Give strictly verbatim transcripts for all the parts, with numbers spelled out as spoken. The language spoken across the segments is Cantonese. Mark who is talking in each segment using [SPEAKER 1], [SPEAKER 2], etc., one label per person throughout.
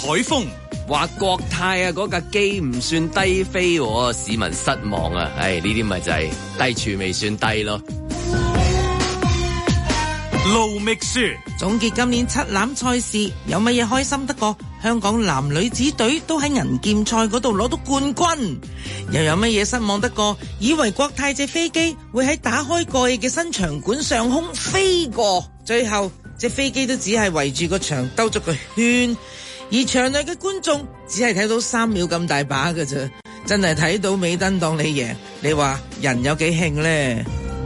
[SPEAKER 1] 海峰
[SPEAKER 2] 話國泰啊嗰架機唔算低飛，市民失望啊！唉，呢啲咪就係低處未算低咯。
[SPEAKER 1] 盧覓雪
[SPEAKER 3] 總結今年七欖賽事，有乜嘢開心得過香港男女子隊都喺銀劍賽嗰度攞到冠軍？又有乜嘢失望得過以為國泰隻飛機會喺打開蓋嘅新場館上空飛過，最後隻飛機都只係圍住個場兜咗個圈，而場內嘅觀眾只係睇到三秒咁大把㗎啫，真係睇到尾燈當你贏，你話人有幾興呢？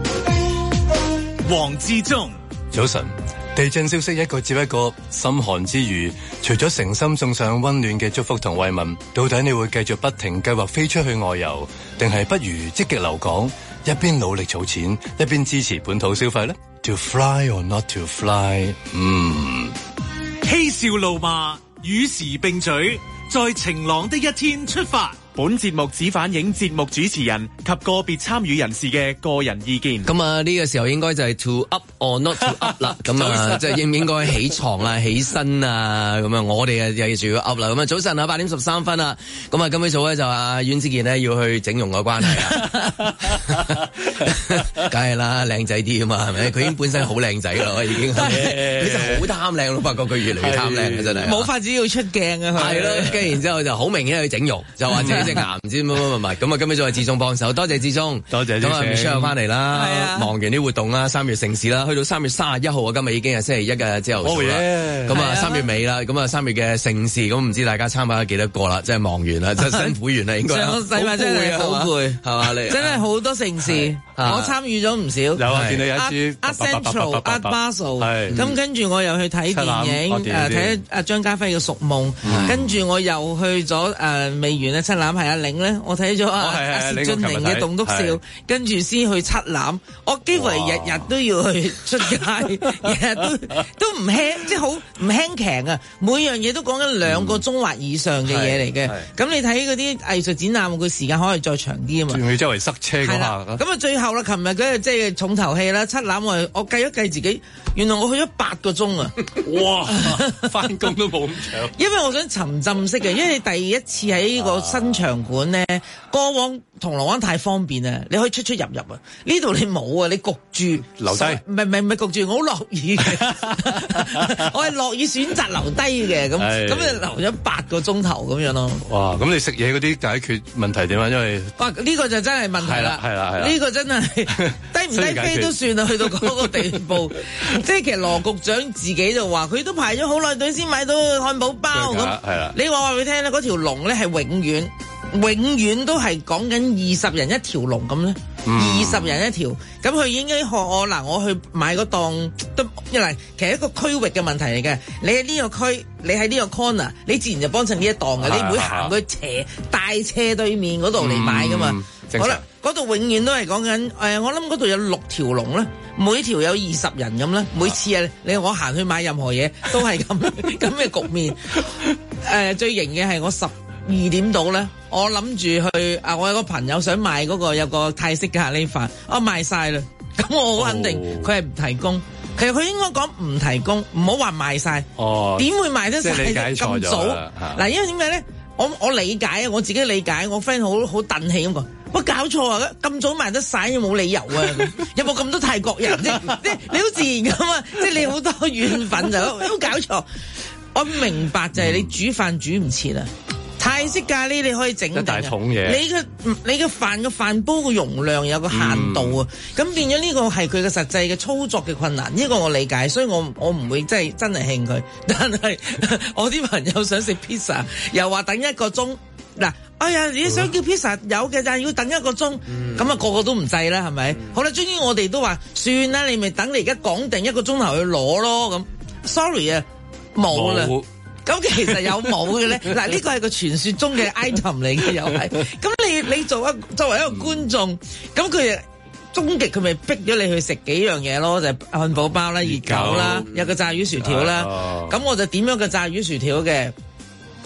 [SPEAKER 1] 黃志忠
[SPEAKER 4] 早晨，地震消息一個接一個，心寒之餘，除咗誠心送上溫暖嘅祝福同慰問，到底你會繼續不停計劃飛出去外遊，定係不如積極留港，一邊努力儲錢，一邊支持本土消費呢？ To fly or not to fly， 嗯，
[SPEAKER 1] 嬉笑怒罵與時並舉，在晴朗的一天出發。本節目只反映節目主持人及個別參與人士嘅個人意見。
[SPEAKER 2] 咁啊，呢個時候應該就係 to up or not to up 啦。咁啊，即係應唔應該起床啊、起身啊？咁啊，我哋啊又住要 up 啦。咁啊，早晨啊，八點十三分啊。咁啊，今朝早咧就阿阮子健咧要去整容嘅關係啊。梗係啦，靚仔啲啊嘛，係咪？佢已經本身好靚仔啦，已經。佢就好貪靚咯，發覺佢越嚟越貪靚啊，真係。
[SPEAKER 3] 冇法子要出鏡啊！
[SPEAKER 2] 係咯，跟住然之後就好明顯去整容，就或者。隻牙唔知乜乜乜乜，咁啊今日再係志忠幫手，多謝志忠，
[SPEAKER 4] 多謝。
[SPEAKER 2] 咁啊 Michelle 翻嚟啦，
[SPEAKER 3] 啊、
[SPEAKER 2] 忙完啲活動啦，三月盛事啦，去到三月三十一號啊，今日已經係星期一嘅朝頭早啦，咁啊三月尾啦，咁啊三月嘅盛事，咁唔知大家參加咗幾多個啦，即係忙完啦，即係辛苦完啦，應該。
[SPEAKER 3] 上個禮拜真係好攰，
[SPEAKER 2] 係嘛？你
[SPEAKER 3] 真係好多盛事，我參與咗唔少。
[SPEAKER 4] 有啊，見到有一支
[SPEAKER 3] Art Central、Art Basel，咁跟住我又去睇電影，誒睇阿張家輝嘅《蜀夢》，跟住我又去咗誒未完咧七欖係阿嶺咧。我睇咗阿阿薛俊寧嘅棟篤笑，跟住先去七欖。我幾乎係日日都要去出街，日日都都唔輕，即係好唔輕騎啊！每樣嘢都講緊兩個鐘或以上嘅嘢嚟嘅。咁你睇嗰啲藝術展覽，佢時間可以再長啲啊嘛。
[SPEAKER 4] 仲要周圍塞車嗰下。
[SPEAKER 3] 咁啊，最後啦，琴日嗰日即係重頭戲啦，七欖我我計一計自己，原來我去咗八個鐘啊！
[SPEAKER 4] 哇，翻工都冇咁長。
[SPEAKER 3] 因為我想沉浸式嘅，因為你第一次喺呢個新場館咧。過往銅鑼灣太方便啊，你可以出出入入啊。呢度你冇啊，你焗住
[SPEAKER 4] 留低。
[SPEAKER 3] 唔係唔係唔係焗住，我好落雨嘅，我係落雨選擇留低嘅，咁咁就留咗八個鐘頭咁樣咯。
[SPEAKER 4] 哇！咁你食嘢嗰啲解決問題點啊？因為
[SPEAKER 3] 哇，呢、呢個就真係問題啦，係啦係啦，呢個真係低唔低飛都算啦，去到嗰個地步。即係其實羅局長自己就話，佢都排咗好耐隊先買到漢堡包咁。係啦，你話話俾佢聽咧，嗰條龍咧係永遠。永遠都係講緊二十人一條龍咁咧，二十、嗯、人一條，咁佢應該學我嗱，我去買嗰檔都一嚟，其實一個區域嘅問題嚟嘅。你喺呢個區，你喺呢個 corner，你自然就幫襯呢一檔嘅，啊、你唔會行去斜大斜對面嗰度嚟買噶嘛。嗯、好啦，嗰度永遠都係講緊誒，我諗嗰度有六條龍咧，每條有二十人咁咧，每次啊，你我行去買任何嘢都係咁咁嘅局面。誒、呃，最型嘅係我十二點到咧，我諗住去啊！我有個朋友想買嗰個有個泰式咖喱飯，我賣晒啦。咁我好肯定佢係唔提供。其實佢應該講唔提供，唔好話賣晒。哦，點會賣得晒咁早？嗱，因為點解咧？我我理解啊，我自己理解，我 friend 好好憤氣咁講。喂，搞錯啊！咁早賣得晒，冇理由啊！有冇咁多泰國人？即即你好自然噶嘛？即你好多怨憤就都搞錯。我明白就係你煮飯煮唔切啊！泰式咖喱你可以整一大桶嘢，你嘅你嘅飯嘅飯煲嘅容量有個限度啊，咁、嗯、變咗呢個係佢嘅實際嘅操作嘅困難，呢、呢個我理解，所以我我唔會真係真係興佢。但係我啲朋友想食 pizza， 又話等一個鐘，嗱，哎呀，你想叫 pizza 有嘅，但係要等一個鐘，咁啊、嗯、個個都唔制啦，係咪？嗯、好啦，終於我哋都話算啦，你咪等你而家講定一個鐘頭去攞咯，咁 sorry 啊，冇啦。咁其實有冇嘅咧？嗱，呢個係個傳說中嘅 item 嚟嘅，又係。咁你你做一作為一個觀眾，咁佢終極佢咪逼咗你去食幾樣嘢咯？就係、漢堡包啦、熱狗啦，有個炸魚薯條啦。咁、哦、我就點咗個炸魚薯條嘅。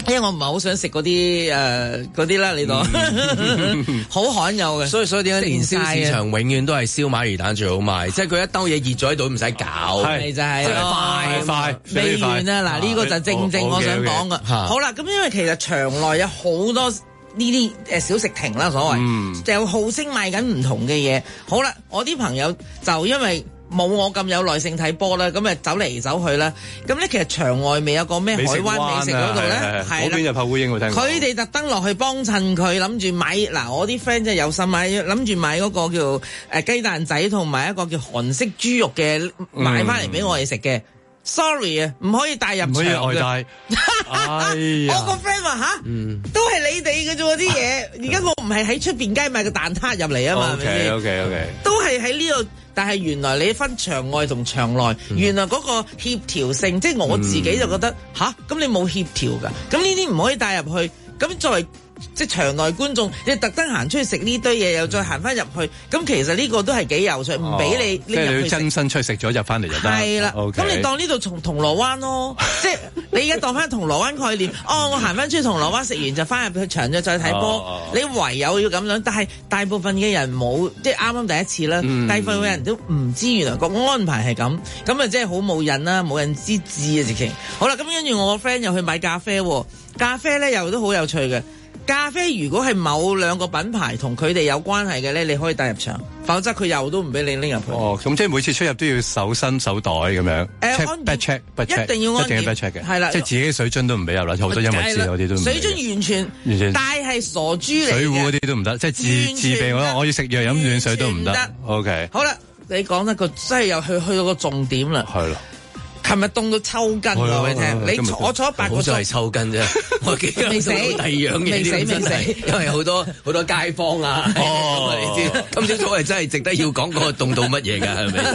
[SPEAKER 3] 因為我唔係好想食嗰啲誒嗰啲啦，你當好罕有嘅。
[SPEAKER 2] 所以所以點解年宵市場永遠都係燒賣魚蛋最好賣？即係佢一兜嘢熱咗喺度，唔使搞，
[SPEAKER 3] 係就係
[SPEAKER 2] 快
[SPEAKER 4] 快
[SPEAKER 3] 未完啦！嗱，呢個就正正我想講嘅。好啦，咁因為其實場內有好多呢啲誒小食亭啦，所謂就有號稱賣緊唔同嘅嘢。好啦，我啲朋友就因為冇我咁有耐性睇波啦，咁啊走嚟走去啦。咁咧其實場外未有個咩海灣美食嗰度咧，係啦，嗰邊
[SPEAKER 4] 有炮烏蠅我聽過。
[SPEAKER 3] 佢哋特登落去幫襯佢，諗住買嗱，我啲 friend 真係有心買，諗住買嗰個叫誒雞蛋仔同埋一個叫韓式豬肉嘅買翻嚟俾我哋食嘅。Sorry 啊，唔可以帶入場嘅。唔可以外帶。哎呀！我個 friend 話吓，都係你哋嘅啫喎啲嘢。而家我唔係喺出邊街買個蛋撻入嚟啊嘛。
[SPEAKER 4] OK OK OK。
[SPEAKER 3] 都係喺呢度。但係原來你分場外同場內，嗯、原來嗰個協調性，即係我自己就覺得吓，咁、嗯、你冇協調㗎，咁呢啲唔可以帶入去。咁作為即係場內觀眾，你特登行出去食呢堆嘢，又再行翻入去，咁其實呢個都係幾有趣，唔俾你拎入去。即係你要真
[SPEAKER 4] 身出去食咗入翻嚟就得。
[SPEAKER 3] 係啦，咁 Okay. 你當呢度從銅鑼灣咯，即係你而家當翻銅鑼灣概念。哦，我行翻出去銅鑼灣食完就翻入去場咗再睇波。哦、你唯有要咁樣，但係大部分嘅人冇，即係啱啱第一次啦。嗯、大部分嘅人都唔知原來個安排係咁，咁啊即係好冇癮啦，冇人知知啊直情。好啦，咁跟住我個 friend 又去買咖啡，咖啡咧又都好有趣嘅。咖啡如果係某兩個品牌同佢哋有關係嘅咧，你可以帶入場，否則佢又都唔俾你拎入去。哦，
[SPEAKER 4] 咁即係每次出入都要手身手袋咁樣。誒、呃，check back check back check，一定要安檢，一定要 back check 嘅。係啦，即係自己水樽都唔俾入啦，好多音樂節嗰啲都唔俾。水樽完全完全，但係傻豬嚟嘅。水壺嗰啲都唔得，即係自自備我我要食藥飲暖水都唔得。O K。好啦，
[SPEAKER 3] 你講得個真係又去去到個重點啦。係啦。琴日凍到抽筋，話俾你聽。你我坐咗八個鐘，
[SPEAKER 2] 好在係抽筋啫。我記得未死，第二樣嘢
[SPEAKER 3] 未死未死，
[SPEAKER 2] 因為好多好多街坊啊。哦，你知今朝早係真係值得要講嗰個凍到乜嘢㗎？係咪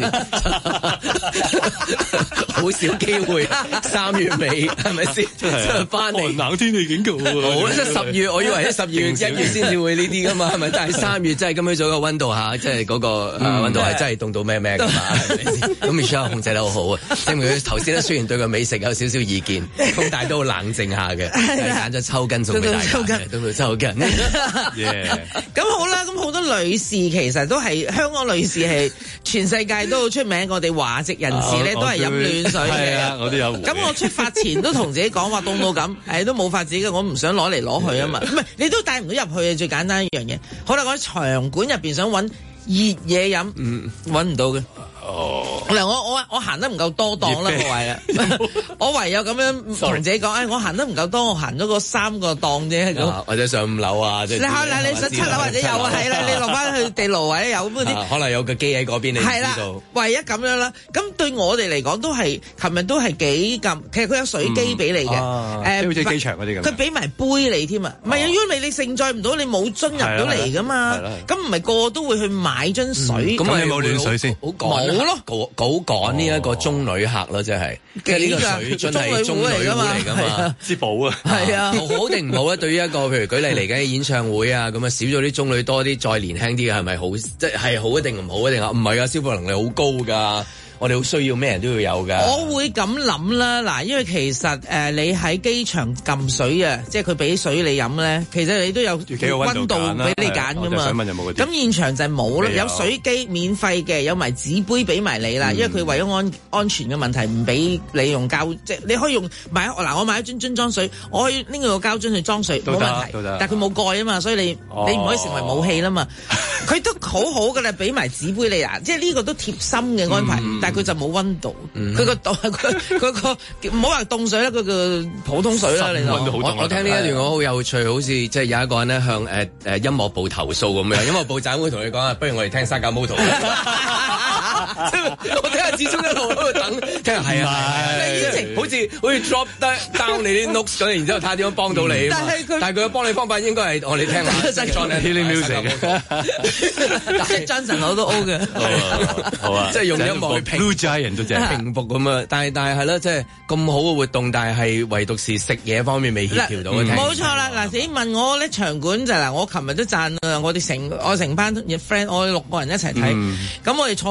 [SPEAKER 2] 先？好少機會，三月尾係咪先？翻嚟
[SPEAKER 4] 冷天氣警告。
[SPEAKER 2] 好即係十月，我以為喺十二月、一月先至會呢啲㗎嘛，係咪？但係三月真係今朝早個溫度嚇，即係嗰個溫度係真係凍到咩咩㗎嘛？係咪先？咁 Michelle 控制得好好啊，證明佢頭先咧雖然對個美食有少少意見，咁但係都好冷靜下嘅，揀咗抽筋送俾大家，都到抽筋。
[SPEAKER 3] 咁好啦，咁好多女士其實都係香港女士係全世界都好出名，我哋華籍人士咧都係飲暖水嘅。
[SPEAKER 4] 我都有。
[SPEAKER 3] 咁我出發前都同自己講話凍到咁，誒都冇法子嘅，我唔想攞嚟攞去啊嘛。唔係你都帶唔到入去嘅，最簡單一樣嘢。好啦，我喺場館入邊想揾熱嘢飲，嗯，揾唔到嘅。哦，嗱，我我我行得唔夠多檔啦，我話啦，我唯有咁樣同自己講，誒，我行得唔夠多，我行咗個三個檔啫，咁
[SPEAKER 2] 或者上五樓啊，即係
[SPEAKER 3] 嗱嗱，你上七樓或者有啊，係啦，你落翻去地牢或者有咁嗰啲，
[SPEAKER 2] 可能有個機喺嗰邊，你
[SPEAKER 3] 係啦，唯一咁樣啦。咁對我哋嚟講都係，琴日都係幾咁，其實佢有水機俾你嘅，誒，
[SPEAKER 4] 好似機場嗰啲咁，
[SPEAKER 3] 佢俾埋杯你添啊，唔係，因為你盛載唔到，你冇樽入到嚟噶嘛，咁唔係個個都會去買樽水，
[SPEAKER 4] 咁你有冇暖水先？
[SPEAKER 3] 冇咯，
[SPEAKER 2] 好趕呢一個中女客咯，即係，即係呢個水樽係中女壺嚟噶嘛，
[SPEAKER 4] 之寶啊，
[SPEAKER 3] 係啊，
[SPEAKER 2] 好定唔好咧？對於一個譬如舉例嚟緊嘅演唱會啊，咁啊少咗啲中女，多啲再年輕啲嘅，係咪好？即係係好一定唔好一定啊？唔係啊，消費能力好高噶。我哋好需要咩人都要有㗎。
[SPEAKER 3] 我會咁諗啦，嗱，因為其實誒、呃、你喺機場撳水啊，即係佢俾水你飲咧，其實你都有溫度俾你揀㗎嘛。咁現場就係冇咯，有水機免費嘅，有埋紙杯俾埋你啦，嗯、因為佢為咗安安全嘅問題唔俾你用膠，即係你可以用買嗱，我買一樽樽裝水，我可以拎個膠樽去裝水冇問題，但係佢冇蓋啊嘛，所以你、哦、你唔可以成為武器啦嘛。佢都好好㗎啦，俾埋紙杯你啊，即係呢個都貼心嘅安排，嗯、但係佢就冇溫度，佢個度佢佢個唔好話凍水啦，佢個普通水啦。你
[SPEAKER 2] 我我聽呢一段我好有趣，好似即係有一個人咧向誒誒、呃、音樂部投訴咁樣，音樂部長會同你講啊，不如我哋聽沙加摩圖。我聽下始終一路喺度等，聽下係啊，好似好似 drop down 你啲 notes 咁，然之後睇下點樣幫到你。但係佢但係佢嘅幫你方法應該係我哋聽下 John Healing Music 嘅，
[SPEAKER 3] 即係 Johnson 我都 O 嘅，
[SPEAKER 2] 好啊，即係用音樂去平
[SPEAKER 4] 人都正
[SPEAKER 2] 平復咁啊！但係但係係咯，即係咁好嘅活動，但係係唯獨是食嘢方面未協調到嘅。
[SPEAKER 3] 冇錯啦！嗱，你問我咧場館就嗱，我琴日都讚啊！我哋成我成班 friend，我哋六個人一齊睇，咁我哋坐個位好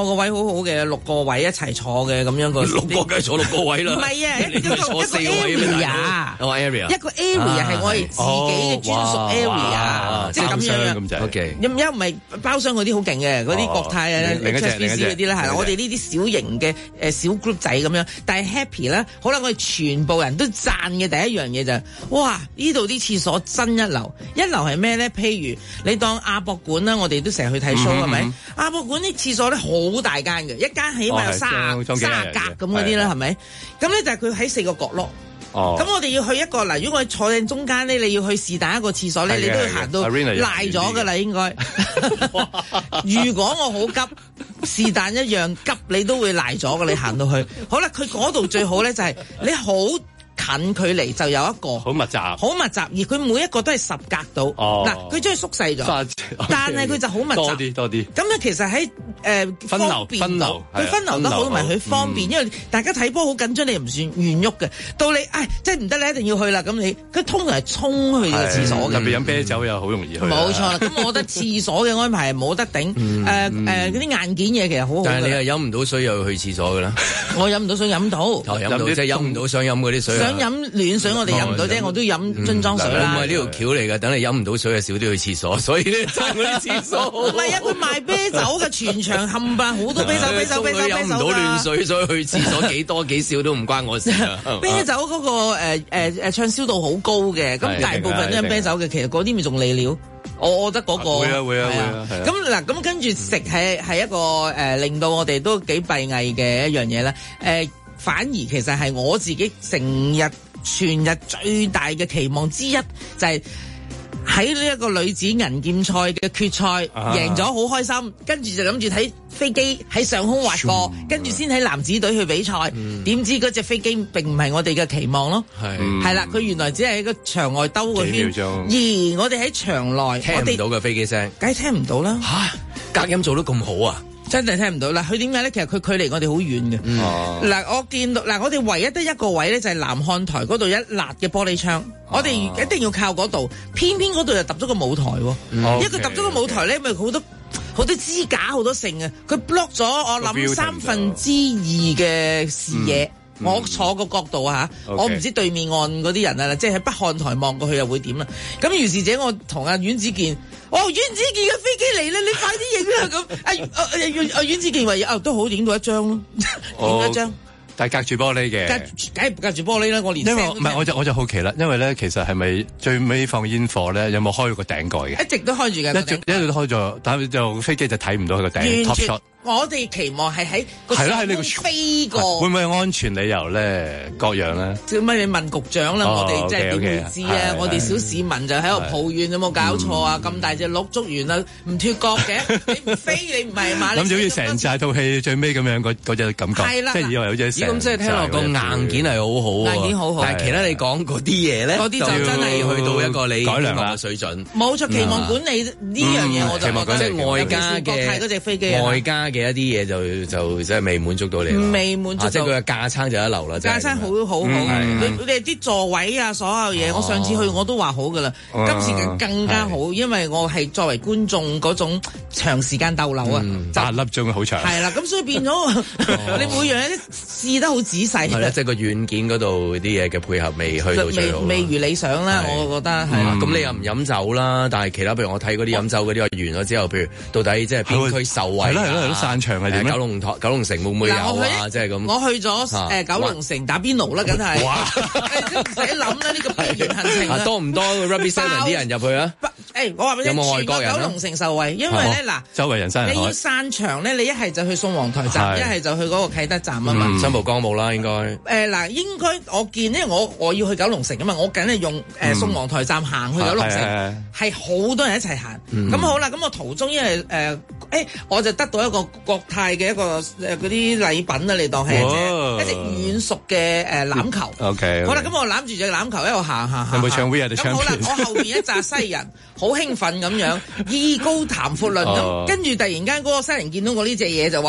[SPEAKER 3] 好好嘅六個位一齊坐嘅咁樣個。
[SPEAKER 2] 六個梗係坐六個位啦。
[SPEAKER 3] 唔係啊，
[SPEAKER 2] 一個坐四個位
[SPEAKER 3] 啊。
[SPEAKER 2] 哦 area。
[SPEAKER 3] 一個 area 係我哋自己嘅專屬 area，即係咁樣樣。
[SPEAKER 2] OK。
[SPEAKER 3] 一唔係包廂嗰啲好勁嘅，嗰啲國泰啊、H S B C 嗰啲咧係啦。我哋呢啲小型嘅誒小 group 仔咁樣，但係 happy 咧，好啦，我哋全部人都讚嘅第一樣嘢就係，哇！呢度啲廁所真一流，一流係咩咧？譬如你當亞博館啦，我哋都成日去睇 show 係咪？亞博館啲廁所咧好大間嘅，一間起碼有卅卅格咁嗰啲啦，係咪？咁咧就係佢喺四個角落。哦，咁我哋要去一個嗱，如果我坐喺中間咧，你要去是但一個廁所咧，你都要行到賴咗噶啦，應該。如果我好急，是但一樣急，你都會賴咗噶，你行到去。好啦，佢嗰度最好咧就係你好近距離就有一個
[SPEAKER 5] 好密集，
[SPEAKER 3] 好密集，而佢每一個都係十格到。哦，嗱，佢將佢縮細咗，但係佢就好密集，
[SPEAKER 5] 多啲多啲。
[SPEAKER 3] 咁咧其實喺誒
[SPEAKER 5] 分流分流，
[SPEAKER 3] 佢分流得好，同埋佢方便，因為大家睇波好緊張，你又唔算願喐嘅。到你唉，即係唔得，你一定要去啦。咁你佢通常係衝去個廁所嘅，
[SPEAKER 5] 特別飲啤酒又好容易去。
[SPEAKER 3] 冇錯啦，咁我覺得廁所嘅安排係冇得頂。誒誒，嗰啲硬件嘢其實好好。
[SPEAKER 2] 但係你係飲唔到水又要去廁所㗎啦。
[SPEAKER 3] 我飲唔到水飲到，
[SPEAKER 2] 飲到即係飲唔到想飲嗰啲水。
[SPEAKER 3] 想飲暖水我哋飲唔到啫，我都飲樽裝水啦。
[SPEAKER 2] 唔係呢條橋嚟㗎，等你飲唔到水啊，少啲去廁所，所以咧爭嗰啲廁所。
[SPEAKER 3] 唔係啊，佢賣啤酒嘅，全場冚唪唥好多啤酒，啤酒，啤酒，啤酒。飲唔到暖水，所以去廁所幾多幾少都唔關我事。啤酒嗰個誒誒誒暢銷度好高嘅，咁大部分都飲啤酒嘅，其實嗰啲咪仲利料。我覺得嗰個
[SPEAKER 5] 會啊會啊會啊。
[SPEAKER 3] 咁嗱，咁跟住食係係一個誒令到我哋都幾閉翳嘅一樣嘢啦。誒，反而其實係我自己成日全日最大嘅期望之一，就係喺呢一個女子銀劍賽嘅決賽贏咗，好開心。跟住就諗住睇飛機喺上空滑過，跟住先睇男子隊去比賽。點知嗰隻飛機並唔係我哋嘅期望咯，係啦，佢原來只係喺個場外兜個圈，而我哋喺場內
[SPEAKER 2] 聽唔到嘅飛機聲，
[SPEAKER 3] 梗係聽唔到啦。
[SPEAKER 2] 嚇，隔音做得咁好啊！
[SPEAKER 3] 真係聽唔到啦！佢點解咧？其實佢距離我哋好遠嘅。嗱、嗯，我見到嗱，我哋唯一得一個位咧，就係南看台嗰度一辣嘅玻璃窗，哦、我哋一定要靠嗰度。偏偏嗰度又揼咗個舞台喎，嗯、因為佢揼咗個舞台咧，咪好多好多支架好多剩啊！佢 block 咗我諗三分之二嘅視野。嗯嗯、我坐個角度啊嚇，Okay. 我唔知對面岸嗰啲人啊，即係喺北看台望過去又會點啦。咁於是者，我同阿阮子健。哦，阮子健嘅飛機嚟啦！你快啲影啦咁。阿阿阿阿阮子健話：啊，都好，影到一張咯，影咗一張。
[SPEAKER 5] 但係隔住玻璃嘅，
[SPEAKER 3] 隔梗係隔住玻璃啦。我連
[SPEAKER 5] 因為唔係，我就我就好奇啦。因為咧，其實係咪最尾放煙火咧？有冇開個頂蓋嘅？
[SPEAKER 3] 一直都開住嘅，
[SPEAKER 5] 一直一直都開咗，但係就飛機就睇唔到佢個頂 top shot。
[SPEAKER 3] 我哋期望係喺個上空飛過，
[SPEAKER 5] 會唔會有安全理由咧？各樣咧？
[SPEAKER 3] 咁咪你問局長啦，我哋真係點會知啊？我哋小市民就喺度抱怨有冇搞錯啊？咁大隻鹿捉完啦，唔脫角嘅，你唔飛你唔係嘛？
[SPEAKER 5] 諗住好似成晒套戲最尾咁樣嗰嗰隻感覺，即係以為有隻成。
[SPEAKER 2] 咁即係聽落個硬件係好好，
[SPEAKER 3] 硬件好好。
[SPEAKER 2] 但係其他你講嗰啲嘢咧，
[SPEAKER 3] 嗰啲就真係
[SPEAKER 2] 要去到一個你
[SPEAKER 5] 改良嘅
[SPEAKER 2] 水準。
[SPEAKER 3] 冇錯，期望管理呢樣嘢我就覺得
[SPEAKER 2] 即係外加嘅
[SPEAKER 3] 國泰嗰隻飛機，
[SPEAKER 2] 外加嘅一啲嘢就。就即係未滿足到你，
[SPEAKER 3] 未滿足到，
[SPEAKER 2] 即係佢嘅架撐就一流啦，
[SPEAKER 3] 架撐好好好，你哋啲座位啊，所有嘢，我上次去我都話好噶啦，今次更加好，因為我係作為觀眾嗰種長時間逗留啊，
[SPEAKER 5] 八粒鐘好長，
[SPEAKER 3] 係啦，咁所以變咗你每樣嘢試得好仔細，
[SPEAKER 2] 係啦，即係個軟件嗰度啲嘢嘅配合未去到最好，
[SPEAKER 3] 未如理想啦，我覺得係啦。
[SPEAKER 2] 咁你又唔飲酒啦，但係其他譬如我睇嗰啲飲酒嗰啲話完咗之後，譬如到底即係邊區受惠？係
[SPEAKER 5] 啦係啦，都散場係點咧？
[SPEAKER 2] 九龍九龍城會唔會有啊？即係咁。
[SPEAKER 3] 我去咗誒九龍城打邊爐啦，梗係。哇！唔使諗啦，呢個必然行程啦。
[SPEAKER 2] 多唔多 Rugby Seven 啲人入去啊？
[SPEAKER 3] 誒，我話俾你聽，全個九龍城受惠，因為咧嗱，
[SPEAKER 5] 周圍人山人海。
[SPEAKER 3] 你要散場咧，你一係就去宋皇台站，一係就去嗰個啟德站啊嘛。
[SPEAKER 2] 新蒲崗冇啦，應該。
[SPEAKER 3] 誒嗱，應該我見，因為我我要去九龍城啊嘛，我梗係用誒宋皇台站行去九龍城，係好多人一齊行。咁好啦，咁我途中因為誒誒，我就得到一個國泰嘅一個誒嗰啲禮品啊，你當係一隻軟熟嘅誒欖球。OK，好啦，咁我攬住隻欖球一路行行行。
[SPEAKER 5] 有冇唱 We Are The Champions？咁好啦，我後邊一紮西人好興奮咁樣，意高談闊論咁，跟住突然間嗰個西人見到我呢隻嘢就話：誒，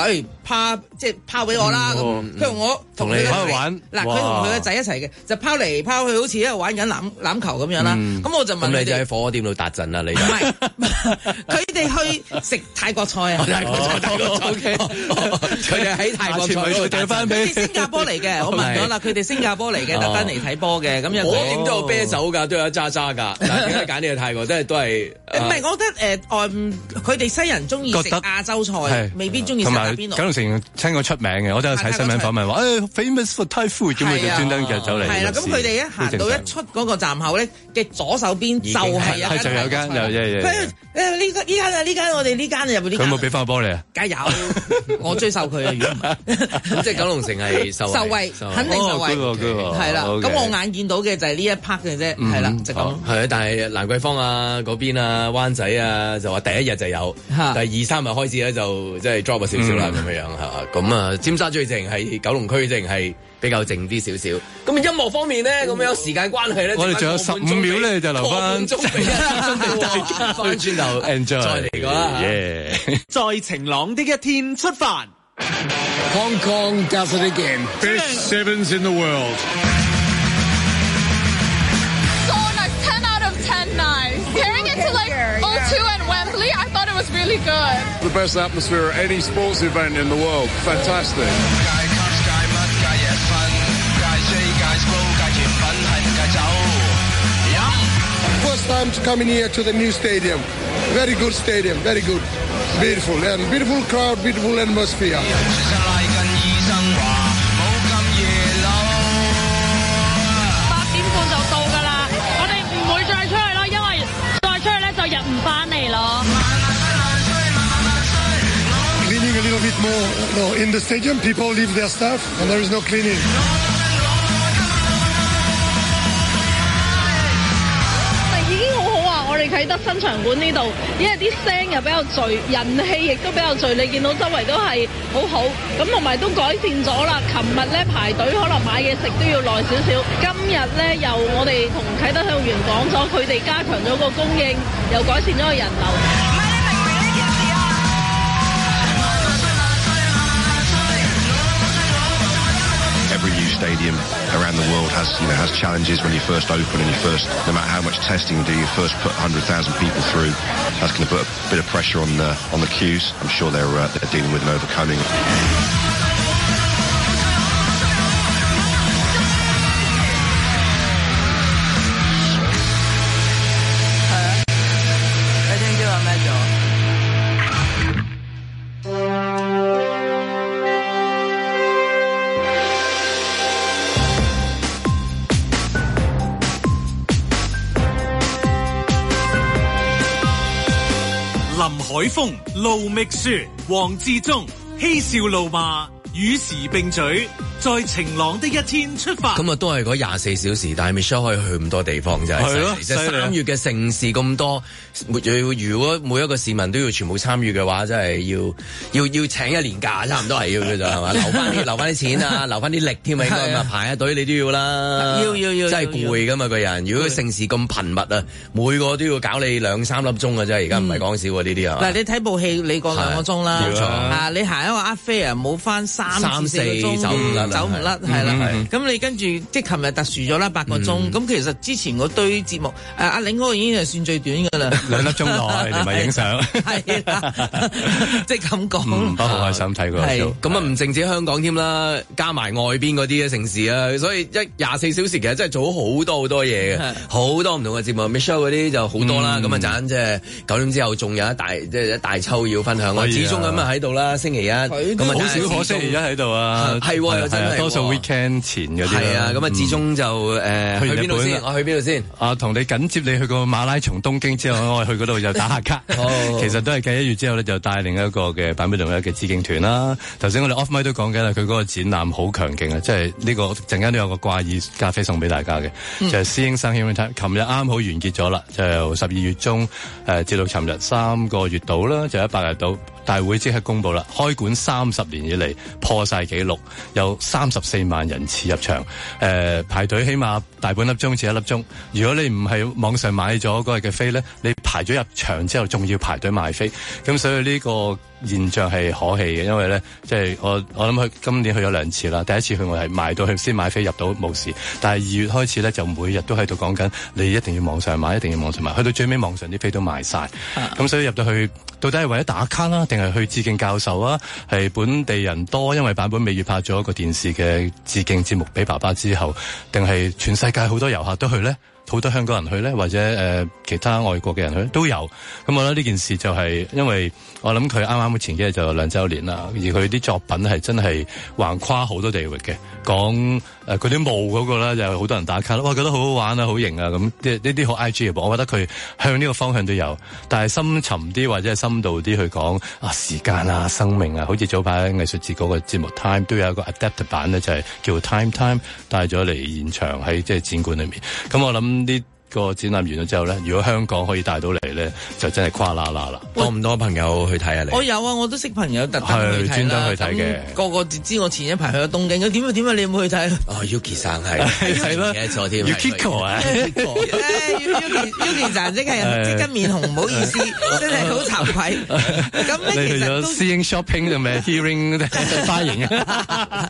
[SPEAKER 3] 拋即係拋俾我啦。咁佢同我同佢個
[SPEAKER 5] 玩
[SPEAKER 3] 嗱，佢同佢個仔一齊嘅，就拋嚟拋去，好似喺度玩緊欖欖球咁樣啦。咁我就問
[SPEAKER 2] 咁你就喺火鍋店度達陣啦，你唔
[SPEAKER 3] 係佢哋去食泰國菜啊？泰國菜，泰國菜 OK，佢哋喺泰國菜度訂翻俾新加坡嚟嘅。我問咗啦，佢哋新加坡嚟嘅，特登嚟睇波嘅。咁又
[SPEAKER 2] 我點都有啤酒㗎，都有一揸揸㗎。但係點解揀呢個泰國？即係都係
[SPEAKER 3] 唔係？我覺得誒外佢哋西人中意食亞洲菜，未必中意食喺邊度。
[SPEAKER 5] 九龍城親個出名嘅，我都有睇新聞訪問話，誒 famous for Thai food，咁佢就專登嘅走嚟。
[SPEAKER 3] 係啦，咁佢哋一行到一出嗰個站口咧嘅左手邊就係有
[SPEAKER 5] 就有間有嘢嘢。
[SPEAKER 3] 佢誒呢個呢間啊呢間我哋呢間入邊。
[SPEAKER 5] 佢有冇俾翻個波你啊？
[SPEAKER 3] 梗有，我追受佢啊！如果唔係，
[SPEAKER 2] 咁即係九龍城係受
[SPEAKER 3] 受惠，肯定受惠。係啦，咁我眼見到嘅就係呢一 part 嘅啫，係啦，就咁。
[SPEAKER 2] 係啊，但係蘭桂坊啊嗰邊啊灣仔啊就話第一日就有，第二三日開始咧就即係 drop 咗少少啦咁樣樣係嘛。咁啊，尖沙咀淨係九龍區淨係比較靜啲少少。咁音樂方面咧，咁樣時間關係咧，
[SPEAKER 5] 我哋仲有十五秒咧，就留翻
[SPEAKER 2] 鐘俾大家翻轉頭 enjoy 再嚟過啦。
[SPEAKER 1] 在晴朗的一天出發。
[SPEAKER 6] Hong Kong does it again. Best sevens in the world.
[SPEAKER 7] So nice, ten out of ten nice. Comparing it to like O two and Wembley, I thought it was really good.
[SPEAKER 6] The best atmosphere at any sports event in the world. Fantastic. First time to come in here to the new stadium. Very good stadium, very good. Beautiful and beautiful crowd, beautiful atmosphere.
[SPEAKER 8] 八點半就到㗎啦，我哋唔會再出去咯，因為再出去咧就入唔翻嚟咯。
[SPEAKER 6] Cleaning a little bit more. No, in the stadium, people leave their stuff and there is no cleaning.
[SPEAKER 8] 已經好好啊！我哋啟德新場館呢度，因為啲聲又比較聚，人氣亦都比較聚，你見到周圍都係好好，咁同埋都改善咗啦。琴日咧排隊可能買嘢食都要耐少少，今日咧又我哋同啟德體育園講咗，佢哋加強咗個供應，又改善咗個人流。
[SPEAKER 9] Every new stadium around the world has, you know, has challenges when you first open and you first, no matter how much testing you do, you first put one hundred thousand people through. That's going to put a bit of pressure on the on the queues. I'm sure they're uh, they're dealing with and overcoming.
[SPEAKER 1] 林海峰、盧覓雪、黃志忠嬉笑怒罵，與時並舉，在晴朗的一天出發。
[SPEAKER 2] 咁啊，都係嗰廿四小時，但係 Michelle 可以去咁多地方，真係犀利。即係三月嘅盛事咁多，如果每一個市民都要全部參與嘅話，真係要要要請一年假，差唔多係要嘅咋，係嘛？留翻啲留翻啲錢啊，留翻啲力添啊，應該嘛排下隊你都要啦。
[SPEAKER 3] 要要要，
[SPEAKER 2] 真係攰噶嘛個人。如果盛事咁頻密啊，每個都要搞你兩三粒鐘啊，真係而家唔係講笑喎呢啲啊。
[SPEAKER 3] 嗱，你睇部戲你過兩個鐘啦，啊，你行一個 art fair 冇翻三至四個鐘走唔甩，走唔甩係啦。咁你跟住即係琴日特殊咗啦，八個鐘。咁其實之前嗰堆節目，誒阿玲嗰個已經係算最短㗎啦，
[SPEAKER 5] 兩粒鐘內你咪影相。
[SPEAKER 3] 係啦，即係咁講。
[SPEAKER 5] 嗯，都好開心睇過。
[SPEAKER 2] 係咁啊，唔淨止香港添啦，加埋外邊嗰啲嘅城市啊，所以一廿四小時其實真係做咗好多好多嘢嘅，好多唔同嘅節目。Michelle 嗰啲就好多啦。咁啊陣即係九點之後仲有一大即係一大抽要分享。我始終咁啊喺度啦，星期一咁啊
[SPEAKER 5] 好少可星期一喺度啊，
[SPEAKER 2] 係又真係
[SPEAKER 5] 多數 weekend 前嗰啲。
[SPEAKER 2] 係啊，咁啊始終就誒去邊度先？我去邊度先？
[SPEAKER 5] 啊，同你緊接你去過馬拉松東京之後，我去嗰度就打下卡。其實都係繼一月之後咧，就帶另一個嘅版本同一嘅致敬團啦。頭先我哋 off mic 都講緊啦，佢嗰個展覽好強勁啊！即係呢個陣間都有個掛耳咖啡送俾大家嘅，就係師兄生 Human Time。琴日啱好完結咗啦，就由十二月中誒至到尋日三個月到啦，就一百日到。大會即刻公佈啦，開館三十年以嚟破晒紀錄，有三十四萬人次入場，誒、呃、排隊起碼大半粒鐘至一粒鐘。如果你唔係網上買咗嗰日嘅飛咧，你排咗入場之後仲要排隊買飛，咁所以呢個現象係可喜嘅，因為咧即係我我諗佢今年去咗兩次啦，第一次去我係買到去先買飛入到冇事，但係二月開始咧就每日都喺度講緊你一定要網上買，一定要網上買，去到最尾網上啲飛都賣晒，咁、啊、所以入到去到底係為咗打卡啦，定係去致敬教授啊？係本地人多，因為版本美月拍咗一個電視嘅致敬節目俾爸爸之後，定係全世界好多遊客都去咧？好多香港人去咧，或者誒、呃、其他外國嘅人去都有。咁我覺得呢件事就係、是、因為我諗佢啱啱前幾日就兩週年啦，而佢啲作品係真係橫跨好多地域嘅。講誒佢啲霧嗰個咧，就好多人打卡，哇覺得好好玩啊，好型啊咁。即係呢啲好 I G 嘅，我覺得佢向呢個方向都有。但係深沉啲或者係深度啲去講啊時間啊生命啊，好似早排藝術節嗰個節目 Time 都有一個 adapt 版咧，就係、是、叫 Time Time 帶咗嚟現場喺即係展館裏面。咁我諗。呢個展覽完咗之後咧，如果香港可以帶到嚟咧，就真係跨啦啦啦！
[SPEAKER 2] 多唔多朋友去睇啊？你
[SPEAKER 3] 我有啊，我都識朋友特登去睇啦。
[SPEAKER 5] 專登去睇嘅，
[SPEAKER 3] 個個知我前一排去咗東京，佢點啊點啊？你有冇去睇？
[SPEAKER 2] 哦 Yuki 生係係咯，記得咗添。
[SPEAKER 5] Yukiko 啊
[SPEAKER 3] ，Yuki 生即係即刻面紅，唔好意思，真係好慚愧。咁
[SPEAKER 5] 你去咗 Seeing Shopping 定係 Hearing 髮型啊？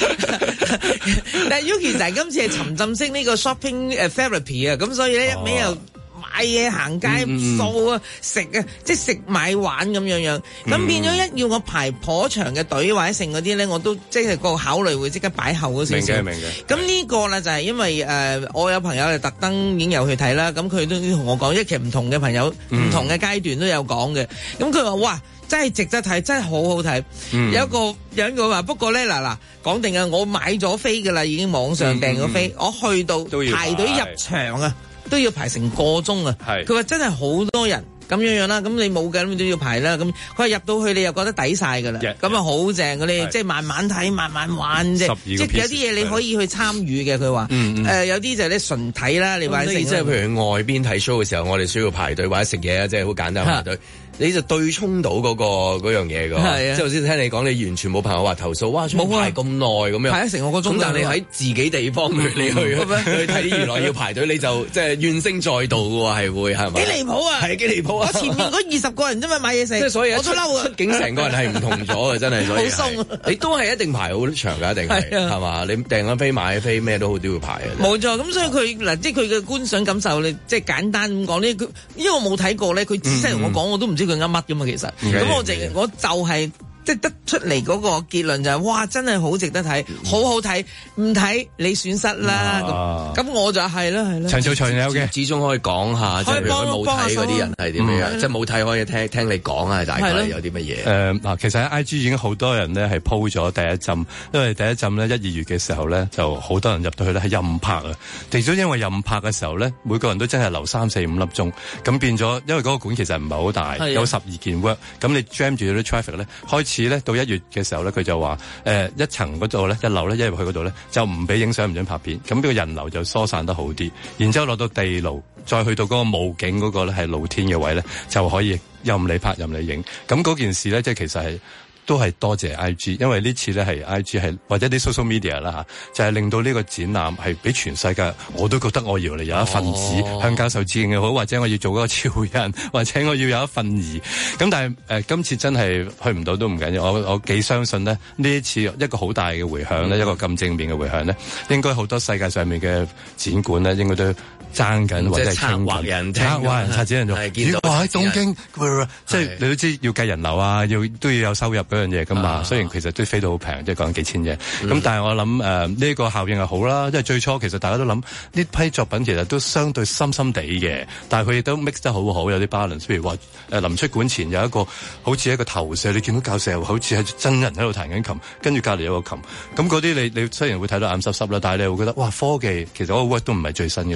[SPEAKER 3] 但係 Yuki 生今次係沉浸式呢個 shopping therapy 啊，咁所以咧一味又買嘢行街掃啊食啊，即係食買玩咁樣樣，咁變咗一要我排頗長嘅隊或者剩嗰啲咧，我都即係個考慮會即刻擺後嗰少少。
[SPEAKER 5] 明嘅明嘅。
[SPEAKER 3] 咁呢個咧就係因為誒、呃，我有朋友就特登已經有去睇啦，咁佢都同我講，一其實唔同嘅朋友唔、嗯、同嘅階段都有講嘅，咁佢話哇。真係值得睇，真係好好睇、嗯。有一個有一個話，不過咧嗱嗱講定啊，我買咗飛㗎啦，已經網上訂咗飛、嗯嗯，我去到排隊入場啊，都要排成個鐘啊。佢話真係好多人咁樣樣啦，咁你冇嘅咁都要排啦。咁佢話入到去你又覺得抵晒㗎啦，咁啊好正嘅你，即係慢慢睇慢慢玩啫。即係有啲嘢你可以去參與嘅。佢話誒有啲就係咧純睇啦，你話即
[SPEAKER 2] 係譬如外邊睇 show 嘅時候，我哋需要排隊或者食嘢啊，即係好簡單排隊。你就對沖到嗰、嗰個嗰樣嘢㗎，即係頭先聽你講，你完全冇朋友話投訴，哇，冇排咁耐咁樣，
[SPEAKER 3] 排咗成個個鐘。咁但係你喺
[SPEAKER 2] 自己地方，你去去睇啲娛樂要排隊，你就即係怨聲載道㗎喎，係會係咪？
[SPEAKER 3] 幾離譜啊！係幾離譜啊！我前面嗰二十個人啫嘛買嘢食，即係所以我都嬲啊！
[SPEAKER 2] 出境成個人係唔同咗嘅，真係。好鬆啊！你都係一定排好長㗎，一定係係嘛？你訂咗飛買飛咩都好都要排嘅。冇錯，
[SPEAKER 3] 咁所以佢嗱，即係佢嘅觀賞感受，你即係簡單咁講呢？佢因為我冇睇過咧，佢仔細同我講，我都唔知佢噏乜㗎嘛，其實。咁、嗯、我淨我就係、是。即係得出嚟嗰個結論就係、是，哇！真係好值得睇，好好睇，唔睇你損失啦。咁、啊、我就係啦，係啦。
[SPEAKER 2] 陳少長有嘅，始終可以講下，即係譬如冇睇嗰啲人係點樣，即係冇睇可以聽聽你講啊，大概有啲乜嘢。
[SPEAKER 5] 誒嗱、呃，其實喺 I G 已經好多人咧係鋪咗第一浸，因為第一浸咧一二月嘅時候咧就好多人入到去咧係任拍啊。其中因為任拍嘅時候咧，每個人都真係留三四五粒鐘，咁變咗，因為嗰個館其實唔係好大，有十二件 work，咁你 jam 住啲 traffic 咧，開始咧到一月嘅時候咧，佢就話誒、呃、一層嗰度咧，一樓咧，一入去嗰度咧就唔俾影相，唔准拍片，咁呢個人流就疏散得好啲。然之後落到地牢，再去到嗰個霧景嗰個咧係露天嘅位咧，就可以任你拍任你影。咁嗰件事咧，即係其實係。都係多謝 I G， 因為呢次咧係 I G 係或者啲 social media 啦嚇，就係、是、令到呢個展覽係俾全世界，我都覺得我要嚟有一份子、哦、向教授致敬又好，或者我要做嗰個超人，或者我要有一份兒。咁但係誒、呃、今次真係去唔到都唔緊要，我我幾相信咧呢一次一個好大嘅迴響咧、嗯，一個咁正面嘅迴響咧，應該好多世界上面嘅展館咧應該都爭緊、嗯、或者係策劃人、策劃人、策展人做。哇！喺東京，即係你都知要計人流啊，要都要有收入嘅。樣嘢噶嘛，雖然其實都飛到好平，即係講緊幾千啫。咁、嗯、但係我諗誒呢個效應係好啦，因為最初其實大家都諗呢批作品其實都相對深深地嘅，但係佢亦都 mix 得好好，有啲 balance。譬如話誒臨出館前有一個好似一個投射，你見到教授好似係真人喺度彈緊琴，跟住隔離有個琴。咁嗰啲你你雖然會睇到眼濕濕啦，但係你會覺得哇科技其實嗰個 work 都唔係最新嘅啦，但係已經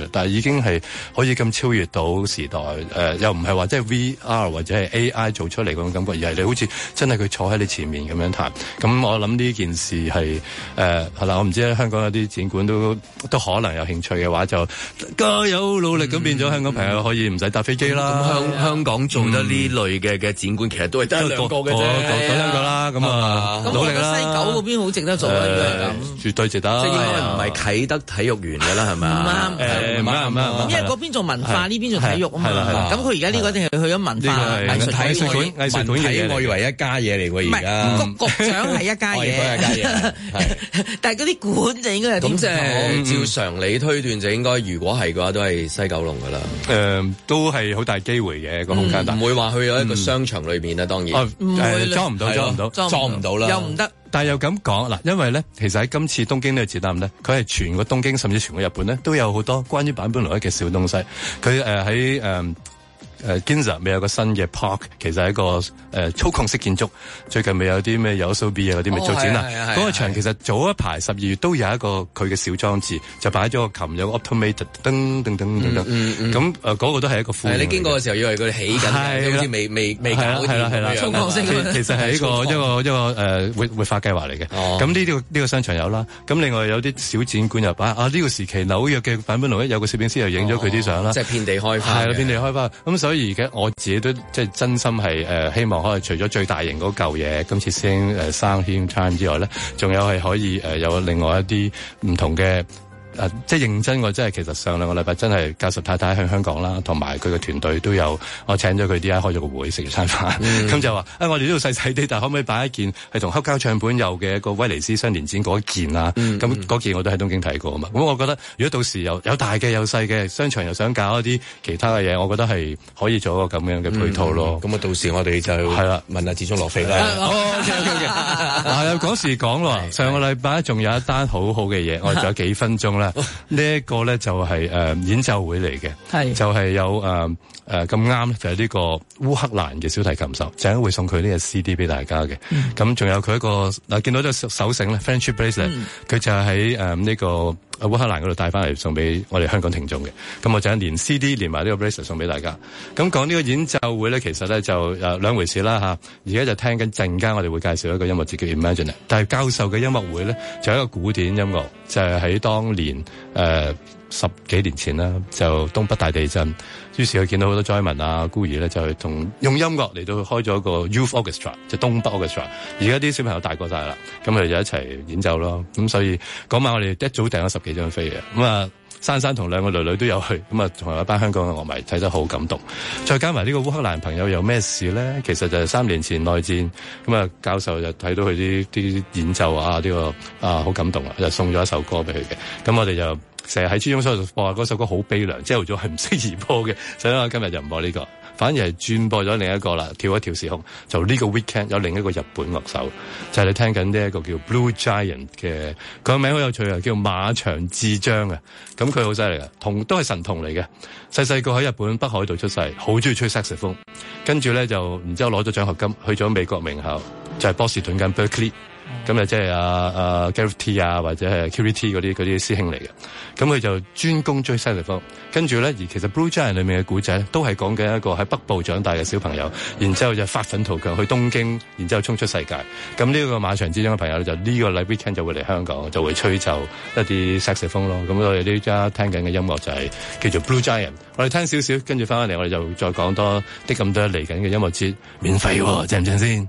[SPEAKER 5] 經係可以咁超越到時代，誒、呃、又唔係話即係 V R 或者係 A I 做出嚟嗰種感覺，而係你好似真係佢坐喺你前面咁樣彈。咁我諗呢件事係誒係啦，我唔知香港有啲展館都都可能有興趣嘅話，就加油努力咁、嗯、變咗香港朋友可以唔使搭飛機啦。
[SPEAKER 2] 咁、嗯、香香港做得呢類嘅嘅展館，其實都係得兩個嘅啫，
[SPEAKER 5] 講兩個啦。咁啊，努力啦。
[SPEAKER 3] 西九嗰邊好值得做啊，
[SPEAKER 5] 呃、絕對值得。
[SPEAKER 2] 即係應該唔係啟德體育園㗎啦，係咪啊？
[SPEAKER 3] 唔啱，唔啱，唔啱。因為嗰邊做文化，呢邊做體育啊嘛。咁佢而家呢個一定係去咗文化藝術
[SPEAKER 5] 藝術館、藝術館嘅，
[SPEAKER 2] 我以為一家嘢嚟喎。而家
[SPEAKER 3] 局局長係一家嘢，但係嗰啲館就應該係
[SPEAKER 2] 咁，即係照常理推斷就應該，如果係嘅話，都係西九龍㗎啦。
[SPEAKER 5] 誒，都係好大機會嘅個空間，
[SPEAKER 2] 唔會話去咗一個商場裏邊啦。當然
[SPEAKER 3] 唔會
[SPEAKER 5] 裝唔到，裝唔到，
[SPEAKER 2] 裝唔到啦，
[SPEAKER 3] 又唔得。
[SPEAKER 5] 但係又咁講嗱，因為咧，其實喺今次東京呢個展覽咧，佢係全個東京甚至全個日本咧，都有好多關於坂本龍一嘅小東西。佢誒喺誒誒 Ginza 未有個新嘅 park， 其實係一個誒、呃、操控式建築。最近未有啲咩有 Yosobi 啊嗰啲咪做展覽。嗰個場其實早一排十二月都有一個佢嘅小裝置，就擺咗個琴，有個 automated 噔噔噔噔噔。咁誒嗰個都係一個副。
[SPEAKER 2] 你經過嘅時候以為佢哋起緊，好似未未未搞掂咁樣。
[SPEAKER 3] 操控式
[SPEAKER 5] 其實係一個一個一個誒活活化計劃嚟嘅。咁呢啲呢個商場有啦。咁另外有啲小展館入啊啊呢、這個時期紐約嘅坂本龍一有個攝影師又影咗佢啲相啦。
[SPEAKER 2] 即係遍地開花。
[SPEAKER 5] 係啦，遍地開花。咁所以而家我自己都即係真心係誒、呃、希望可以除咗最大型嗰嚿嘢今次先誒生 Him Time 之外咧，仲有係可以誒、呃、有另外一啲唔同嘅。誒、呃，即係認真，我真係其實上兩個禮拜真係教授太太喺香港啦，同埋佢嘅團隊都有，我請咗佢 D I 開咗個會食餐飯，咁、嗯、就話啊、哎，我哋呢度細細啲，但係可唔可以擺一件係同黑膠唱片有嘅一個威尼斯雙年展嗰件啊？咁嗰、嗯、件我都喺東京睇過啊嘛。咁我覺得如果到時有有大嘅有細嘅商場又想搞一啲其他嘅嘢，我覺得係可以做一個咁樣嘅配套咯。
[SPEAKER 2] 咁啊、嗯，到時我哋就係啦，問下志忠落飛啦。
[SPEAKER 5] 哦，OK OK OK。嗱，講時講咯，上個禮拜仲有一單好好嘅嘢，我哋仲有幾分鐘啦。呢一個咧就係、是、誒、呃、演奏會嚟嘅，係就係有誒誒咁啱就係呢個烏克蘭嘅小提琴手，陣間會送佢呢個 C D 俾大家嘅。咁仲、嗯、有佢一個嗱，見到隻手繩咧 Friendship Bracelet，佢、嗯、就係喺誒呢個烏克蘭嗰度帶翻嚟送俾我哋香港聽眾嘅。咁我陣間連 C D 連埋呢個 Bracelet 送俾大家。咁講呢個演奏會咧，其實咧就誒兩回事啦嚇。而家就聽緊陣間，我哋會介紹一個音樂節叫 Imagine。但係教授嘅音樂會咧，就係一個古典音樂，就係、是、喺當年誒、呃、十幾年前啦，就東北大地震，於是佢見到好多災民啊、孤兒咧，就係同用音樂嚟到開咗一個 Youth Orchestra，就東北 Orchestra。而家啲小朋友大個晒啦，咁佢哋就一齊演奏咯。咁所以嗰晚我哋一早訂咗十幾張飛嘅，咁啊。珊珊同兩個女女都有去，咁啊，同埋一班香港嘅樂迷睇得好感動。再加埋呢個烏克蘭朋友有咩事咧？其實就係三年前內戰，咁啊，教授就睇到佢啲啲演奏啊，呢、這個啊好感動啊，就送咗一首歌俾佢嘅。咁我哋就成日喺珠江台播嗰首歌好悲涼，朝頭早係唔適宜播嘅，所以我今日就唔播呢、這個。反而係轉播咗另一個啦，跳一跳時空。就呢個 weekend 有另一個日本樂手，就係、是、你聽緊呢一個叫 Blue Giant 嘅，佢個名好有趣啊，叫馬場智章啊。咁佢好犀利啊，童都係神童嚟嘅。細細個喺日本北海道出世，好中意吹薩克斯風。跟住咧就，然之後攞咗獎學金，去咗美國名校，就係、是、波士頓間 Berkeley。咁啊，即係阿阿 Gareth T 啊，或者係 Q T 嗰啲嗰啲師兄嚟嘅。咁佢就專攻追西地方，跟住咧，而其實 Blue Giant 裏面嘅古仔咧，都係講緊一個喺北部長大嘅小朋友，然之後就發奮圖強去東京，然之後衝出世界。咁呢個馬場之中嘅朋友咧，就呢個禮 weekend 就會嚟香港，就會吹奏一啲薩克斯風咯。咁我哋呢家聽緊嘅音樂就係叫做 Blue Giant。我哋聽少少，跟住翻返嚟，我哋就再講多啲咁多嚟緊嘅音樂節，免費喎，正唔正先？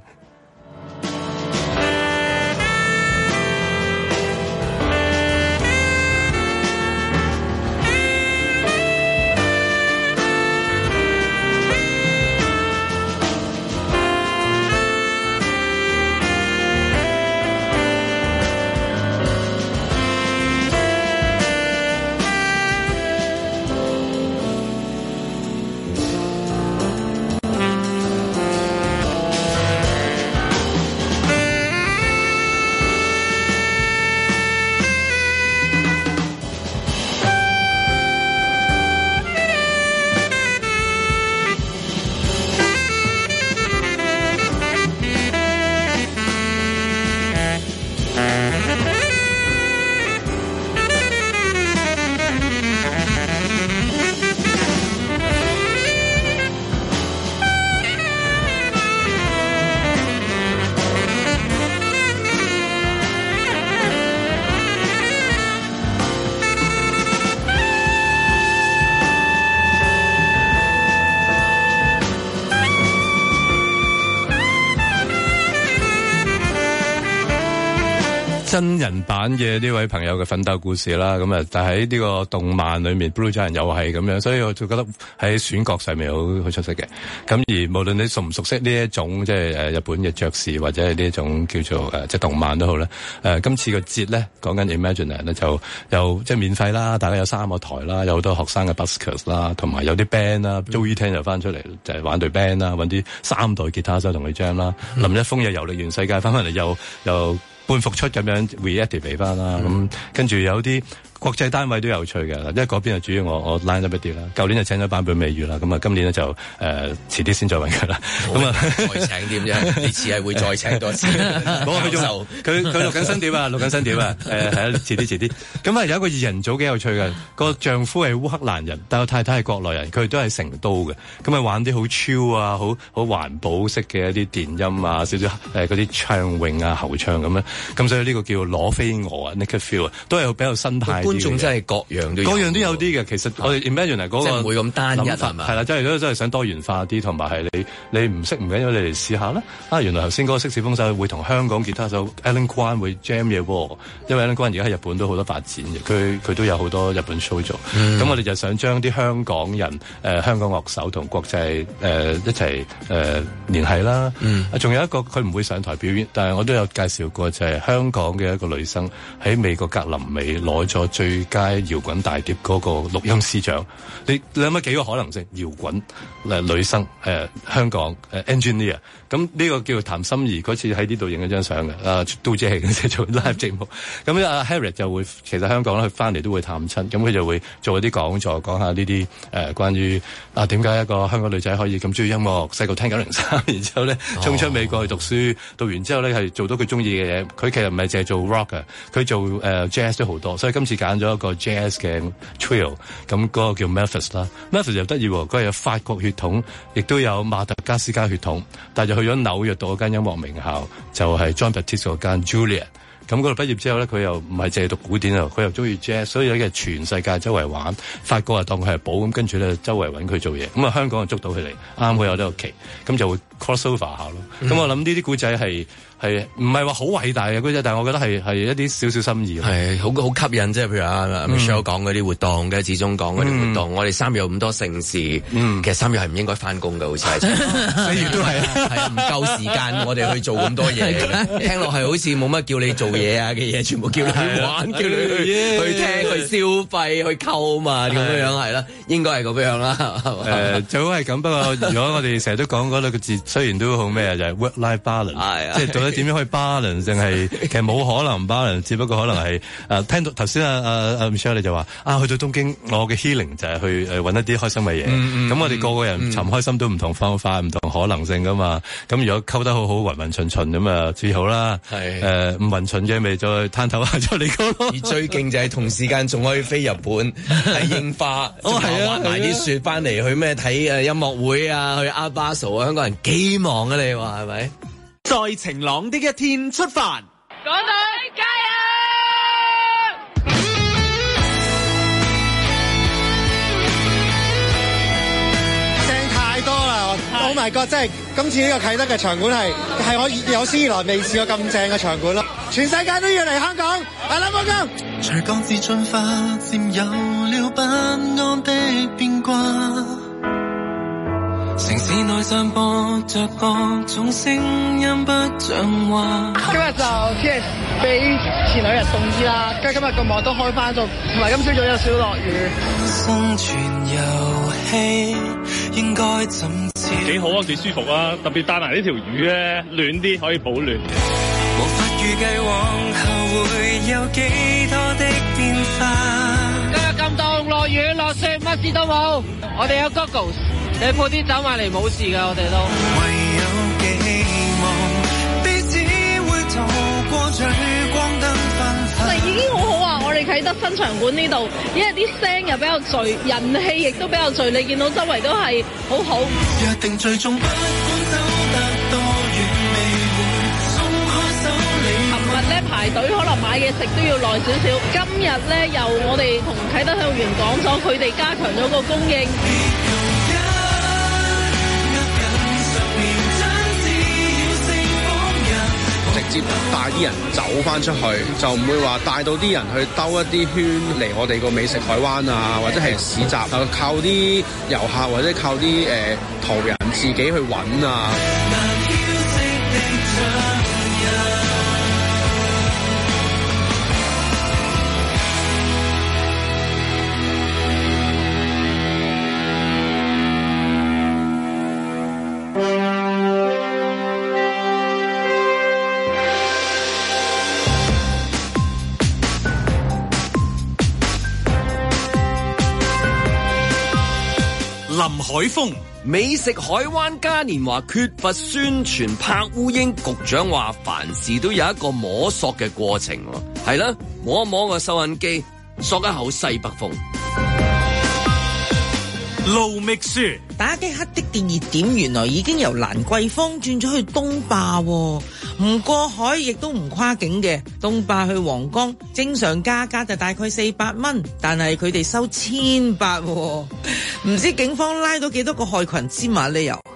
[SPEAKER 5] 真人版嘅呢位朋友嘅奮鬥故事啦。咁啊，但喺呢個動漫裏面 Blue Giant 又係咁樣，所以我就覺得喺選角上面好好出色嘅。咁而無論你熟唔熟悉呢一種即係誒日本嘅爵士或者係呢一種叫做誒即係動漫都好啦。誒、呃、今次個節咧講緊 Imagine 咧就又即係免費啦，大家有三個台啦，有好多學生嘅 buskers 啦，同埋有啲 band 啦 Joey Tan 又翻出嚟就係、是、玩隊 band 啦，揾啲三代吉他手同佢 jam 啦，林一峰又遊歷完世界翻翻嚟又又半復出咁樣 reactivate 翻啦，咁、嗯、跟住有啲國際單位都有趣嘅，因為嗰邊就主要我我 line up 一啲啦。舊年就請咗坂本美雨啦，咁啊今年咧就誒、呃、遲啲先再揾佢啦。咁啊
[SPEAKER 2] 再請點啫？呢次係會再請多次。
[SPEAKER 5] 冇佢仲佢佢錄緊新碟啊，錄緊新碟啊。誒係啊，遲啲遲啲。咁啊有一個二人組幾有趣嘅，個丈夫係烏克蘭人，但個太太係國內人，佢哋都係成都嘅。咁啊玩啲好超啊，好好環保式嘅一啲電音啊，少少誒嗰啲唱詠啊、喉唱咁樣。咁所以呢個叫攞飛鵝啊 Naked Feel 啊，都係比較生態。
[SPEAKER 2] 觀眾真係各樣都有，
[SPEAKER 5] 各樣都有啲嘅。其實我哋 imagine 係嗰個
[SPEAKER 2] 即係唔會咁單一係嘛？
[SPEAKER 5] 係啦，即係如果真係想多元化啲，同埋係你你唔識唔緊要，你嚟試下啦。啊，原來頭先嗰個色士風手會同香港吉他手 Alan Kwan 會 jam 嘢喎，因為 Alan Kwan 而家喺日本都好多發展嘅，佢佢都有好多日本 show 做。咁、嗯、我哋就想將啲香港人誒、呃、香港樂手同國際誒、呃、一齊誒聯繫啦。仲、嗯、有一個佢唔會上台表演，但係我都有介紹過，就係香港嘅一個女生喺美國格林美攞咗最佳搖滾大碟嗰個錄音師獎。你你諗下幾個可能性？搖滾誒女生誒、呃、香港誒、呃、engineer， 咁呢個叫譚心怡嗰次喺呢度影咗張相嘅，啊都姐即係做 live 節目。咁阿 Harriet 就會其實香港咧，佢翻嚟都會探親，咁佢就會做一啲講座，講下呢啲誒關於啊點解一個香港女仔可以咁中意音樂，細個聽九零三，然之後咧衝出美國去讀書，哦、讀完之後咧係做到佢中意嘅嘢。佢其實唔係淨係做 rock 嘅，佢做誒、呃、jazz 都好多，所以今次揀咗一個 jazz 嘅 trio， 咁嗰個叫 Memphis 啦。Memphis 又得意喎，佢係有法國血統，亦都有馬達加斯加血統，但係就去咗紐約讀嗰間音樂名校，就係、是、John Baptiste 嗰間 Juilliard。咁嗰度畢業之後咧，佢又唔係淨係讀古典啊，佢又中意 jazz， 所以咧全世界周圍玩。法國啊當佢係寶咁，跟住咧周圍揾佢做嘢。咁啊香港就捉到佢嚟，啱佢有呢個期，咁就會 cross over 下咯。咁、嗯、我諗呢啲古仔係。係唔係話好偉大嘅嗰隻？但係我覺得係係一啲少少心意。係好好吸引，即係譬如阿 Michelle 講嗰啲活動嘅，始終講嗰啲活動。我哋三月有咁多盛事，嗯、其實三月係唔應該翻工嘅，好似係。四月都係啊，係啊，唔夠時間我哋去做咁多嘢。聽落係好似冇乜叫你做嘢啊嘅嘢，全部叫你去玩，叫你去去聽、去消費、去購嘛，咁樣樣係啦，應該係咁樣啦。誒，最好係咁。不過如果我哋成日都講嗰兩個字，雖然都好咩啊，就係 work-life balance，即係到底點樣可以 balance，定係其實冇可能 balance，只不過可能係誒、呃、聽到頭先啊啊啊 Michelle 你就話啊去到東京，我嘅 healing 就係去誒揾一啲開心嘅嘢。咁、嗯嗯、我哋個個人尋開心都唔同方法、唔、嗯、同可能性噶嘛。咁如果溝得好好，勻勻循循咁啊最好啦。係誒唔勻循嘅咪再攤頭下再嚟個咯。而最勁就係同時間仲可以飛日本睇櫻花，哦係啊，滑埋啲雪翻嚟去咩睇誒音樂會啊，去阿巴蘇啊，香港人幾忙啊你話係咪？
[SPEAKER 1] 在晴朗的一天出發，
[SPEAKER 7] 港隊加油！
[SPEAKER 10] 聲太多啦 ！Oh my god！ 即係今次呢個啟德嘅場館係係我有史以來未試過咁正嘅場館咯，全世界都要嚟香港，I love香港！隨鋼之進化，佔有了不安的邊關。城市內散播着各種聲音不像話。今日就天氣比前兩日凍啲啦，跟住今日個網都開翻咗，同埋今朝早有少少落雨。生存遊戲應該怎知？幾好啊，幾舒服啊！特別帶埋呢條魚咧，暖啲可以保暖。無法預計往後會有幾多的變化。今日咁凍，落雨落雪，乜事都冇。我哋有 goggles。你鋪啲走埋嚟冇事㗎，我哋都。唯有寄望彼此會逃過聚光燈繽紛。已經好好啊！我哋啟德新場館呢度，因為啲聲又比較聚，人氣亦都比較聚，你見到周圍都係好好。約定最終不管走得多遠，未會鬆開手。琴日咧排隊可能買嘢食都要耐少少，今日咧又我哋同啟德體育園講咗，佢哋加強咗個供應。直
[SPEAKER 11] 接帶啲人走翻出去，就唔會話帶到啲人去兜一啲圈嚟我哋個美食海灣啊，或者係市集啊，靠啲遊客或者靠啲誒、呃、途人自己去揾啊。
[SPEAKER 1] 林海峰，
[SPEAKER 2] 美食海灣嘉年華缺乏宣傳拍烏蠅，局長話凡事都有一個摸索嘅過程，係啦，摸一摸個收音機，索一口西北風。
[SPEAKER 1] 盧覓雪，
[SPEAKER 3] 打擊黑的電熱點原來已經由蘭桂坊轉咗去東壩，唔過海亦都唔跨境嘅。東壩去皇崗正常價格就大概四百蚊，但係佢哋收千八，唔知警方拉到幾多個害群之馬呢？又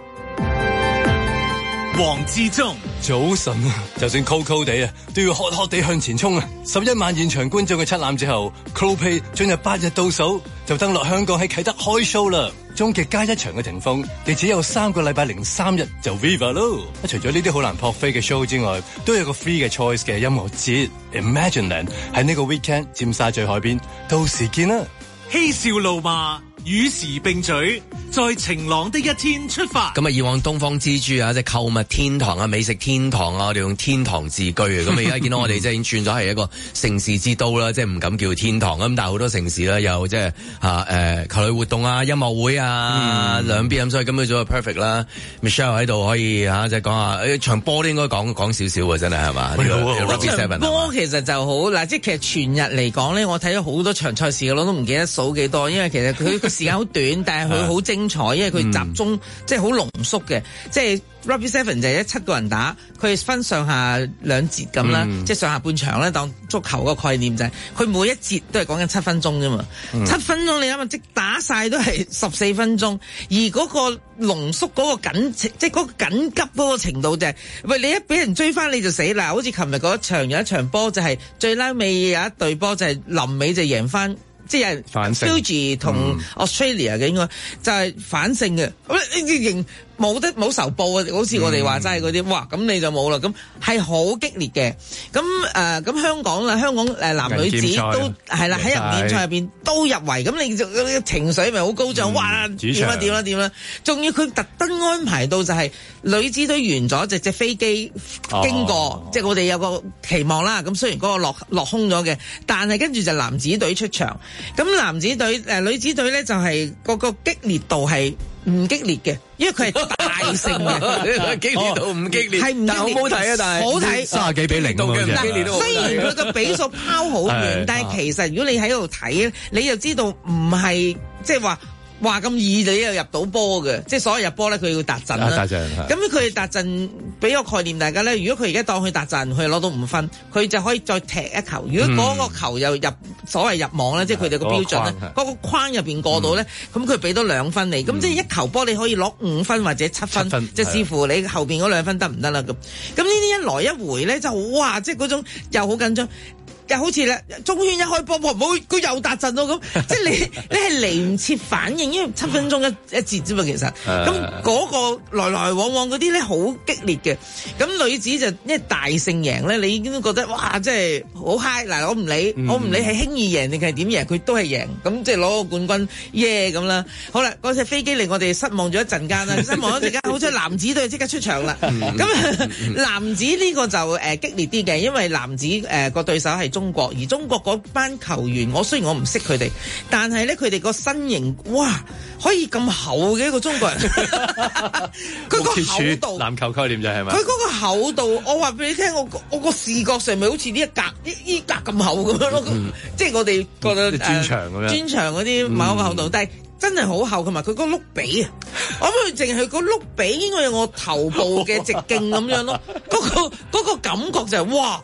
[SPEAKER 1] 黃志忠，
[SPEAKER 4] 早晨啊，就算 cold cold 地啊，都要喝喝地向前衝啊！十一萬現場觀眾嘅七攬之後 ，Coldplay 進入八日倒數，就登落香港喺啟德開 show 啦。終極加一場嘅霆鋒，亦只有三個禮拜零三日就 Viva 咯。除咗呢啲好難撲飛嘅 show 之外，都有個 free 嘅 choice 嘅音樂節 Imagineland 喺呢個 weekend 尖沙咀海邊，到時見啦！
[SPEAKER 1] 嬉笑怒罵，與時並舉，在晴朗的一天出發。
[SPEAKER 2] 咁啊，以往東方之珠啊，即係購物天堂啊，美食天堂啊，我哋用天堂自居啊。咁啊，而家見到我哋即係已經轉咗係一個城市之都啦，即係唔敢叫天堂咁，但係好多城市咧有即係嚇誒球類活動啊、音樂會啊、嗯、兩邊咁，所以今朝早就 perfect 啦。Michelle 喺度可以嚇即係講下誒場波都應該講講少少啊，真係係嘛？
[SPEAKER 3] 場波其實就好嗱，即係其實全日嚟講咧，我睇咗好多場賽事嘅，我都唔記得數幾多，因為其實佢個時間好短，但係佢好精彩，因為佢集中、嗯、即係好濃縮嘅，即係 Rugby Seven 就係一七個人打，佢分上下兩節咁啦，嗯、即係上下半場咧當足球個概念就係、是，佢每一節都係講緊七分鐘啫嘛，嗯、七分鐘你諗下，即打晒都係十四分鐘，而嗰個濃縮嗰個緊，即係嗰個緊急嗰個程度就係、是，喂你一俾人追翻你就死啦，好似琴日嗰一場有一場波就係、是、最拉尾有一隊波就係臨尾就贏翻。即係 Fiji 同 Australia 嘅應該就係反勝嘅，咁你認冇得冇仇報啊！好似我哋話齋嗰啲，哇咁你就冇啦，咁係好激烈嘅。咁誒咁香港啦，香港誒男女子都係啦，喺人面賽入邊都入圍，咁你就情緒咪好高漲，哇點啦點啦點啦！仲要佢特登安排到就係女子隊完咗，隻隻飛機經過，即係我哋有個期望啦。咁雖然嗰個落落空咗嘅，但係跟住就男子隊出場。咁男子隊誒、呃、女子隊咧就係、是、個個激烈度係唔激烈嘅，因為佢係大勝嘅，
[SPEAKER 2] 激烈度唔激烈，
[SPEAKER 3] 係唔激烈，
[SPEAKER 2] 好好睇啊！但係
[SPEAKER 3] 好睇，
[SPEAKER 4] 三十幾比零咁樣。
[SPEAKER 3] 雖然佢個比數拋好遠，但係其實如果你喺度睇咧，你就知道唔係即係話。話咁易你又入到波嘅，即係所有入波咧，佢要達陣啦。咁佢達陣俾個概念大家咧，如果佢而家當佢達陣，佢攞到五分，佢就可以再踢一球。如果嗰個球又入所謂入網咧，嗯、即係佢哋個標準咧，嗰個框入邊過到咧，咁佢俾多兩分你。咁、嗯、即係一球波你可以攞五分或者七分，分即係視乎你後邊嗰兩分得唔得啦咁。咁呢啲一來一回咧就哇，即係嗰種又好緊張。又好似咧，中圈一開波，哇！冇佢又達陣到咁，即係你你係嚟唔切反應，因為七分鐘一一節啫嘛，其實咁嗰個來來往往嗰啲咧好激烈嘅。咁女子就因為大勝贏咧，你已經都覺得哇，即係好 high 嗱！我唔理，嗯、我唔理係輕易贏定係點贏，佢都係贏。咁即係攞個冠軍耶咁啦。好啦，嗰隻飛機令我哋失望咗一陣間啦，失望咗一陣間，好彩男子隊即刻出場啦。咁、嗯、男子呢個就誒、呃、激烈啲嘅，因為男子誒個、呃、對手係中國，而中國嗰班球員，我雖然我唔識佢哋，但係咧佢哋個身形，哇，可以咁厚嘅一個中國人，佢個厚度，
[SPEAKER 5] 籃球概念就係咪？
[SPEAKER 3] 佢嗰個厚度，我話俾你聽，我我個視覺上咪好似呢一格呢呢格咁厚咁樣咯，嗯、即係我哋覺得
[SPEAKER 5] 專長咁樣，
[SPEAKER 3] 專長嗰啲某個厚度，嗯、但係真係好厚，同埋佢個碌髀啊，我諗佢淨係個碌髀應該有我頭部嘅直徑咁樣咯，嗰、嗰個嗰個感覺就係、是、哇！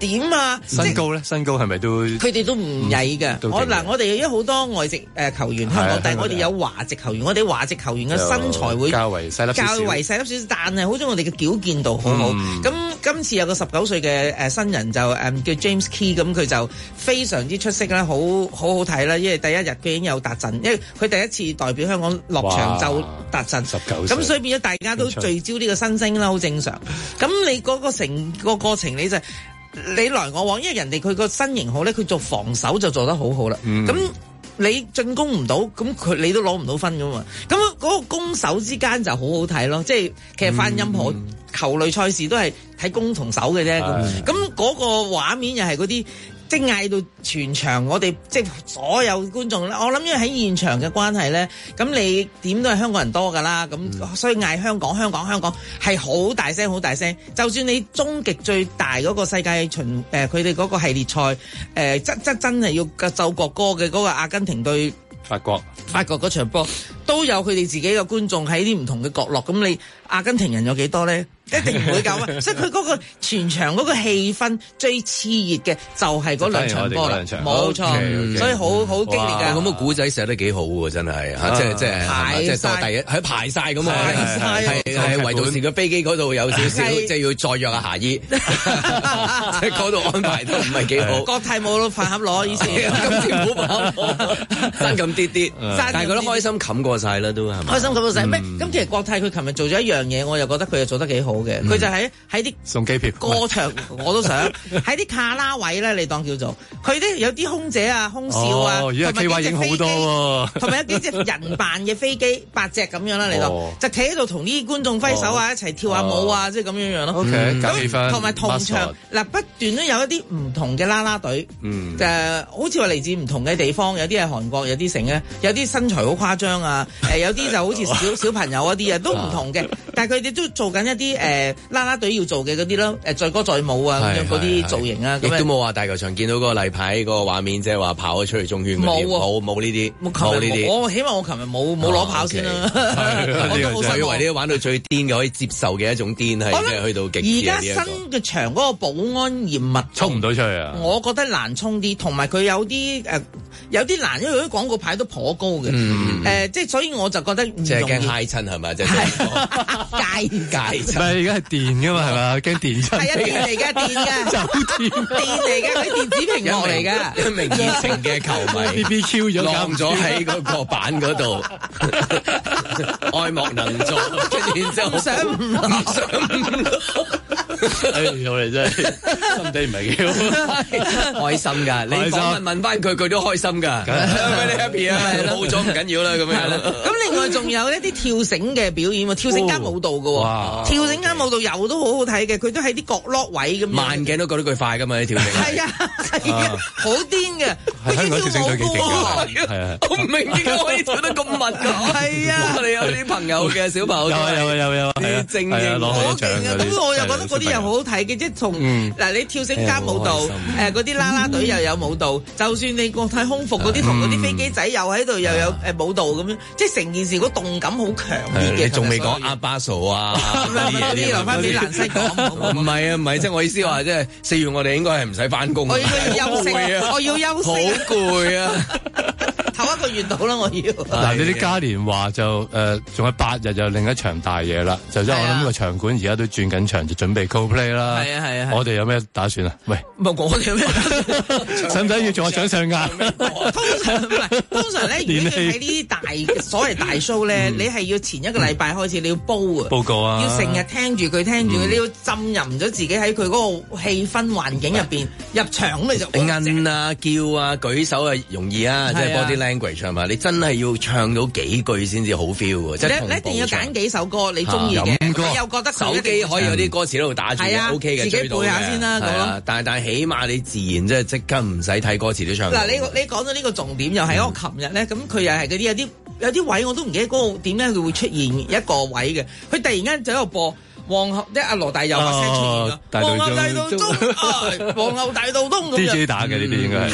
[SPEAKER 3] 點啊？
[SPEAKER 5] 身高咧，身高係咪都？佢
[SPEAKER 3] 哋都唔曳嘅。我嗱，我哋有好多外籍誒球員香港，但係我哋有華籍球員，我哋華籍球員嘅身材會
[SPEAKER 5] 較為細粒少少，
[SPEAKER 3] 較為細粒少少，但係好中意我哋嘅矯健度好好。咁今次有個十九歲嘅誒新人就誒叫 James Key， 咁佢就非常之出色啦，好好好睇啦，因為第一日佢已經有達陣，因為佢第一次代表香港落場就達陣，十九歲，咁所以變咗大家都聚焦呢個新星啦，好正常。咁你嗰個成個過程你就你來我往，因為人哋佢個身形好咧，佢做防守就做得好好啦。咁、嗯、你進攻唔到，咁佢你都攞唔到分噶嘛。咁嗰個攻守之間就好好睇咯。即係其實翻任何球類賽事都係睇攻同守嘅啫。咁咁嗰個畫面又係嗰啲。即係嗌到全場，我哋即係所有觀眾咧。我諗因為喺現場嘅關係咧，咁你點都係香港人多㗎啦。咁、嗯、所以嗌香港、香港、香港係好大聲、好大聲。就算你終極最大嗰個世界巡誒，佢哋嗰個系列賽誒，真真真係要奏國歌嘅嗰個阿根廷對
[SPEAKER 5] 法國，
[SPEAKER 3] 法國嗰場波都有佢哋自己嘅觀眾喺啲唔同嘅角落。咁你阿根廷人有幾多咧？一定唔會夠啊！所以佢嗰個全場嗰個氣氛最熾熱嘅就係嗰兩場波啦，冇錯， okay, okay, 所以好好激烈㗎。
[SPEAKER 2] 咁個古仔寫得幾好喎，真係嚇，即係即係即係第一喺排晒咁啊，係係唯獨是個飛機嗰度有少少，即係要再約阿霞姨，即係嗰度安排都唔係幾好。
[SPEAKER 3] 國泰冇飯盒攞以前，
[SPEAKER 2] 今次冇飯盒攞，爭咁啲啲，但係覺得開心冚過晒啦，都係
[SPEAKER 3] 開心冚過晒咩？咁其實國泰佢琴日做咗一樣嘢，我又覺得佢又做得幾好。佢、嗯、就喺喺啲
[SPEAKER 5] 送機票
[SPEAKER 3] 過場，我都想喺啲卡拉位咧，你當叫做佢啲有啲空姐啊、空少啊，同埋幾隻飛機，同埋有幾隻人扮嘅飛機，八隻咁樣啦，你當、哦、就企喺度同啲觀眾揮手啊，哦、一齊跳下舞啊，即係咁樣樣咯。
[SPEAKER 5] OK，咁
[SPEAKER 3] 同埋同場嗱不斷都有一啲唔同嘅啦啦隊，嗯，就好似話嚟自唔同嘅地方，有啲係韓國，有啲成咧，有啲身材好誇張啊，誒有啲就好似小小朋友嗰啲啊，都唔同嘅，但係佢哋都做緊一啲誒。誒啦啦隊要做嘅嗰啲咯，誒載歌載舞啊咁樣嗰啲造型啊，
[SPEAKER 2] 亦都冇話大球場見到嗰個例牌嗰個畫面，即係話跑咗出去中圈嗰啲，冇冇呢啲，冇呢啲。
[SPEAKER 3] 我起碼我琴日冇冇攞跑先啦。
[SPEAKER 2] 我都好以為呢啲玩到最癲嘅可以接受嘅一種癲係即係去到極致。
[SPEAKER 3] 而家新嘅場嗰個保安嚴密，
[SPEAKER 5] 衝唔到出去啊！
[SPEAKER 3] 我覺得難衝啲，同埋佢有啲誒有啲難，因為啲廣告牌都頗高嘅。誒即係所以我就覺得
[SPEAKER 2] 即係驚揩親係咪？即係
[SPEAKER 3] 戒戒親。
[SPEAKER 5] 而家係電噶嘛，係咪？驚電親。
[SPEAKER 3] 係啊，電嚟嘅，電嘅。酒店。電嚟嘅，佢電子屏幕嚟嘅。
[SPEAKER 2] 一名熱情嘅球迷
[SPEAKER 5] B B Q 咗，
[SPEAKER 2] 晾咗喺嗰個板嗰度，愛莫能助。跟住然之後，
[SPEAKER 3] 唔想唔唔想。
[SPEAKER 5] 哎，我哋真係心地唔係幾好，
[SPEAKER 2] 開心㗎。你訪問問翻佢，佢都開心㗎。你 happy 啊？冇咗唔緊要啦，咁樣。
[SPEAKER 3] 咁另外仲有一啲跳繩嘅表演喎，跳繩加舞蹈㗎喎。跳繩加舞蹈又都好好睇嘅，佢都喺啲角落位咁樣。
[SPEAKER 2] 慢鏡都覺得佢快㗎嘛，啲跳繩。
[SPEAKER 3] 係啊，係啊，好癲嘅。
[SPEAKER 5] 香港跳繩隊幾勁㗎？係啊，
[SPEAKER 2] 我唔明點解可以跳得咁密㗎？
[SPEAKER 3] 係啊，
[SPEAKER 2] 你有啲朋友嘅小朋友
[SPEAKER 5] 有啊有啊有有
[SPEAKER 2] 啲精英
[SPEAKER 5] 攞好獎㗎。
[SPEAKER 3] 咁我又覺得嗰啲又好好睇嘅，即係從嗱你跳繩加舞蹈，誒嗰啲啦啦隊又有舞蹈，就算你國泰空服嗰啲同嗰啲飛機仔又喺度又有誒舞蹈咁樣，即係成件事個動感好強烈嘅。
[SPEAKER 2] 你仲未講阿巴素啊？
[SPEAKER 3] 嗰啲留翻俾蘭西講。
[SPEAKER 2] 唔係啊，唔係即係我意思話，即係四月我哋應該係唔使翻工。
[SPEAKER 3] 我要休息啊！我要休息。
[SPEAKER 2] 好攰啊！
[SPEAKER 3] 頭一個月到啦，我要。
[SPEAKER 5] 嗱，呢啲嘉年華就誒，仲有八日就另一場大嘢啦。就即係我諗個場館而家都轉緊場，就準備 Coldplay 啦。
[SPEAKER 3] 係啊係啊。
[SPEAKER 5] 我哋有咩打算啊？喂，
[SPEAKER 3] 唔係我哋有咩打
[SPEAKER 5] 算？使唔使要做下掌上壓？
[SPEAKER 3] 通常唔係，通常咧，如果你喺呢啲大所謂大 show 咧，你係要前一個禮拜開始你要煲啊，
[SPEAKER 5] 報告啊，
[SPEAKER 3] 要成日聽住佢，聽住佢，你要浸淫咗自己喺佢嗰個氣氛環境入邊入場咁你就
[SPEAKER 2] 摁啊、叫啊、舉手啊容易啊，即係 body language 係嘛？你真係要唱到幾句先至好 feel 喎，即係
[SPEAKER 3] 你一定要揀幾首歌你中意嘅，你又覺得
[SPEAKER 2] 手機可以有啲歌詞喺度打住，OK 嘅，
[SPEAKER 3] 自己背下先啦咁咯。
[SPEAKER 2] 但係但係起碼你自然即係即刻唔使睇歌詞都唱。
[SPEAKER 3] 嗱，你你講到呢個重點又係我琴日咧，咁佢又係嗰啲有啲有啲位我都唔記得嗰個點解佢會出現一個位嘅，佢突然間就喺度播。皇后即係阿羅大佑把聲出現啦，皇后大道東，皇后大道東咁樣。
[SPEAKER 5] D J 打嘅呢啲應該係。
[SPEAKER 3] 係啦，咁佢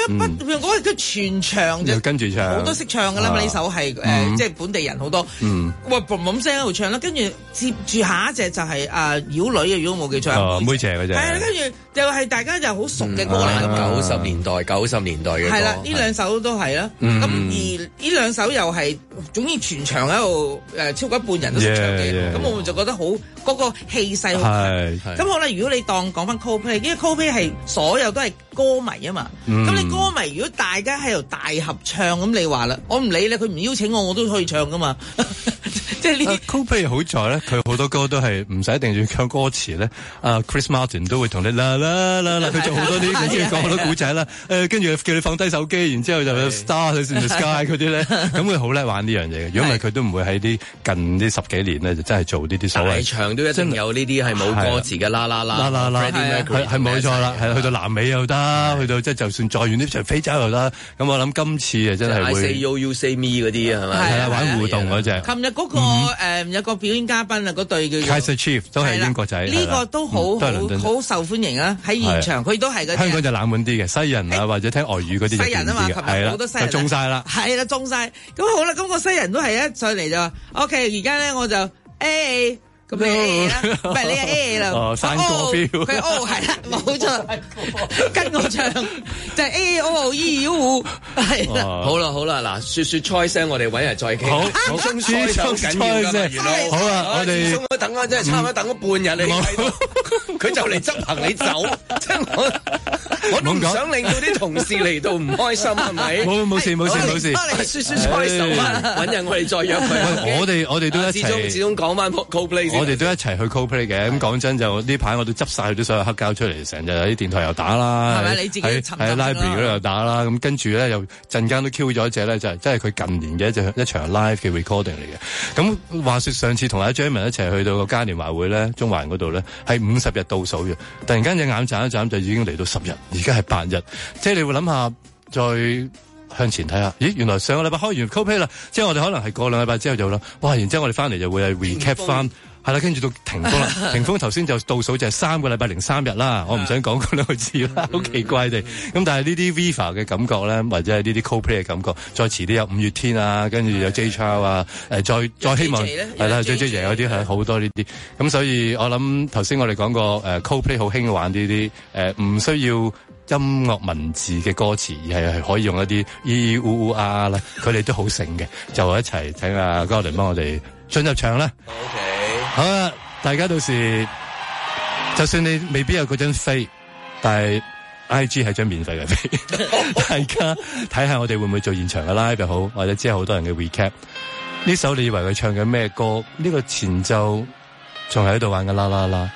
[SPEAKER 3] 一不嗰個嘅全場就
[SPEAKER 5] 跟住唱，
[SPEAKER 3] 好多識唱㗎啦嘛。呢首係誒即係本地人好多，喂嘣嘣聲喺度唱啦。跟住接住下一隻就係啊妖女啊，如果冇記錯，
[SPEAKER 5] 妹姐嗰隻。係
[SPEAKER 3] 啊，跟住就係大家就好熟嘅歌嚟㗎嘛。
[SPEAKER 2] 九十年代，九十年代嘅歌。
[SPEAKER 3] 係啦，呢兩首都係啦。咁而呢兩首又係總之全場喺度誒超過一半人都識唱嘅，咁我就覺得好嗰個氣勢好強。咁好啦，如果你當講翻 Coldplay，因為 Coldplay 係所有都係歌迷啊嘛。咁你歌迷如果大家喺度大合唱，咁你話啦，我唔理咧，佢唔邀請我，我都可以唱噶嘛。即係呢
[SPEAKER 5] Coldplay 好在咧，佢好多歌都係唔使一定要唱歌詞咧。啊 Chris Martin 都會同你啦啦啦啦，佢做好多啲咁嘅講好多古仔啦。誒，跟住叫你放低手機，然之後就 Star in the Sky 嗰啲咧，咁佢好叻玩呢樣嘢嘅。如果唔係，佢都唔會喺啲近呢十幾年咧，就真係做呢啲所謂
[SPEAKER 2] 大場都一定有呢啲係冇歌詞嘅啦啦啦
[SPEAKER 5] 啦啦啦，係係冇錯啦，係去到南美又得，去到即係就算再遠啲，除非洲又得。咁我諗今次啊，真係會
[SPEAKER 2] Say You You Say Me 嗰啲係咪？
[SPEAKER 5] 係啊，玩互動嗰隻。
[SPEAKER 3] 琴日嗰個誒有個表演嘉賓啊，嗰隊叫
[SPEAKER 5] Kaiser Chiefs 都係英國仔，
[SPEAKER 3] 呢個都好好好受歡迎啊！喺現場佢都係嗰啲。
[SPEAKER 5] 香港就冷門啲嘅西人啊，或者聽外語嗰啲。
[SPEAKER 3] 西人啊嘛，琴日好多西人
[SPEAKER 5] 就中晒啦。
[SPEAKER 3] 係啦，中晒。咁好啦，咁個西人都係一上嚟就話 OK，而家咧我就誒。咁你 A 啦，唔係你係 A 啦。
[SPEAKER 5] 哦，山歌標。
[SPEAKER 3] 佢哦係啦，冇錯，跟我唱就係 A O E U 係啦。
[SPEAKER 2] 好啦好啦，嗱，說說猜聲，我哋揾日再傾。
[SPEAKER 5] 好，
[SPEAKER 2] 好，中猜就好緊要㗎嘛，原來。
[SPEAKER 5] 好啊，我哋
[SPEAKER 2] 鬆咗等啊，真係差唔多等咗半日你睇到，佢就嚟執行你走，真係我我都唔想令到啲同事嚟到唔開心，係咪？
[SPEAKER 5] 冇冇事冇事冇事。
[SPEAKER 2] 說說猜手啊，揾日我哋再約佢。
[SPEAKER 5] 我哋我哋都一齊。
[SPEAKER 2] 始終始終講翻 Coldplay。
[SPEAKER 5] 我哋都一齊去 Coldplay 嘅，咁講真就呢排我都執晒佢啲所有黑膠出嚟，成日喺電台又打啦，
[SPEAKER 3] 係咪你自己
[SPEAKER 5] 喺喺 library 嗰度又打啦，咁跟住咧又陣間都 Q 咗一隻咧，就係即係佢近年嘅一隻一場 live 嘅 recording 嚟嘅。咁話說上次同阿 Jeremy 一齊去到個嘉年華會咧，中環嗰度咧係五十日倒數嘅，突然間隻眼眨一眨就已經嚟到十日，而家係八日，即係你會諗下再向前睇下，咦原來上個禮拜開完 Coldplay 啦，即係我哋可能係過兩禮拜之後就啦，哇！然之後我哋翻嚟就會係 recap 翻。係啦，跟住到霆鋒啦，霆鋒頭先就倒數就係三個禮拜零三日啦，我唔想講嗰兩個字啦，好奇怪地。咁但係呢啲 Viva 嘅感覺咧，或者係呢啲 Coldplay 嘅感覺，再遲啲有五月天啊，跟住有 Jay Chou 啊，誒再再希望係啦，J J 爺嗰啲係好多呢啲。咁所以我諗頭先我哋講過誒 Coldplay 好興玩呢啲誒唔需要音樂文字嘅歌詞，而係係可以用一啲咿咿嗚嗚啊啊啦，佢哋都好醒嘅，就一齊請阿 Gordon 幫我哋進入場啦。
[SPEAKER 2] OK。
[SPEAKER 5] 好啦，大家到時就算你未必有嗰張飛，但係 I G 係張免費嘅飛，大家睇下我哋會唔會做現場嘅 live 又好，或者之後好多人嘅 recap。呢首你以為佢唱緊咩歌？呢個前奏仲係喺度玩緊啦啦啦。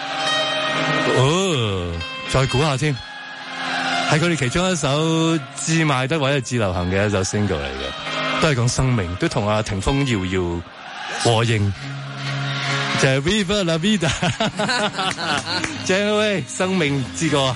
[SPEAKER 5] 哦，再估下添，係佢哋其中一首至賣得或者至流行嘅一首 single 嚟嘅，都係講生命，都同阿霆鋒遙遙和應。就係 Viva La Vida， 正喂，生命之歌。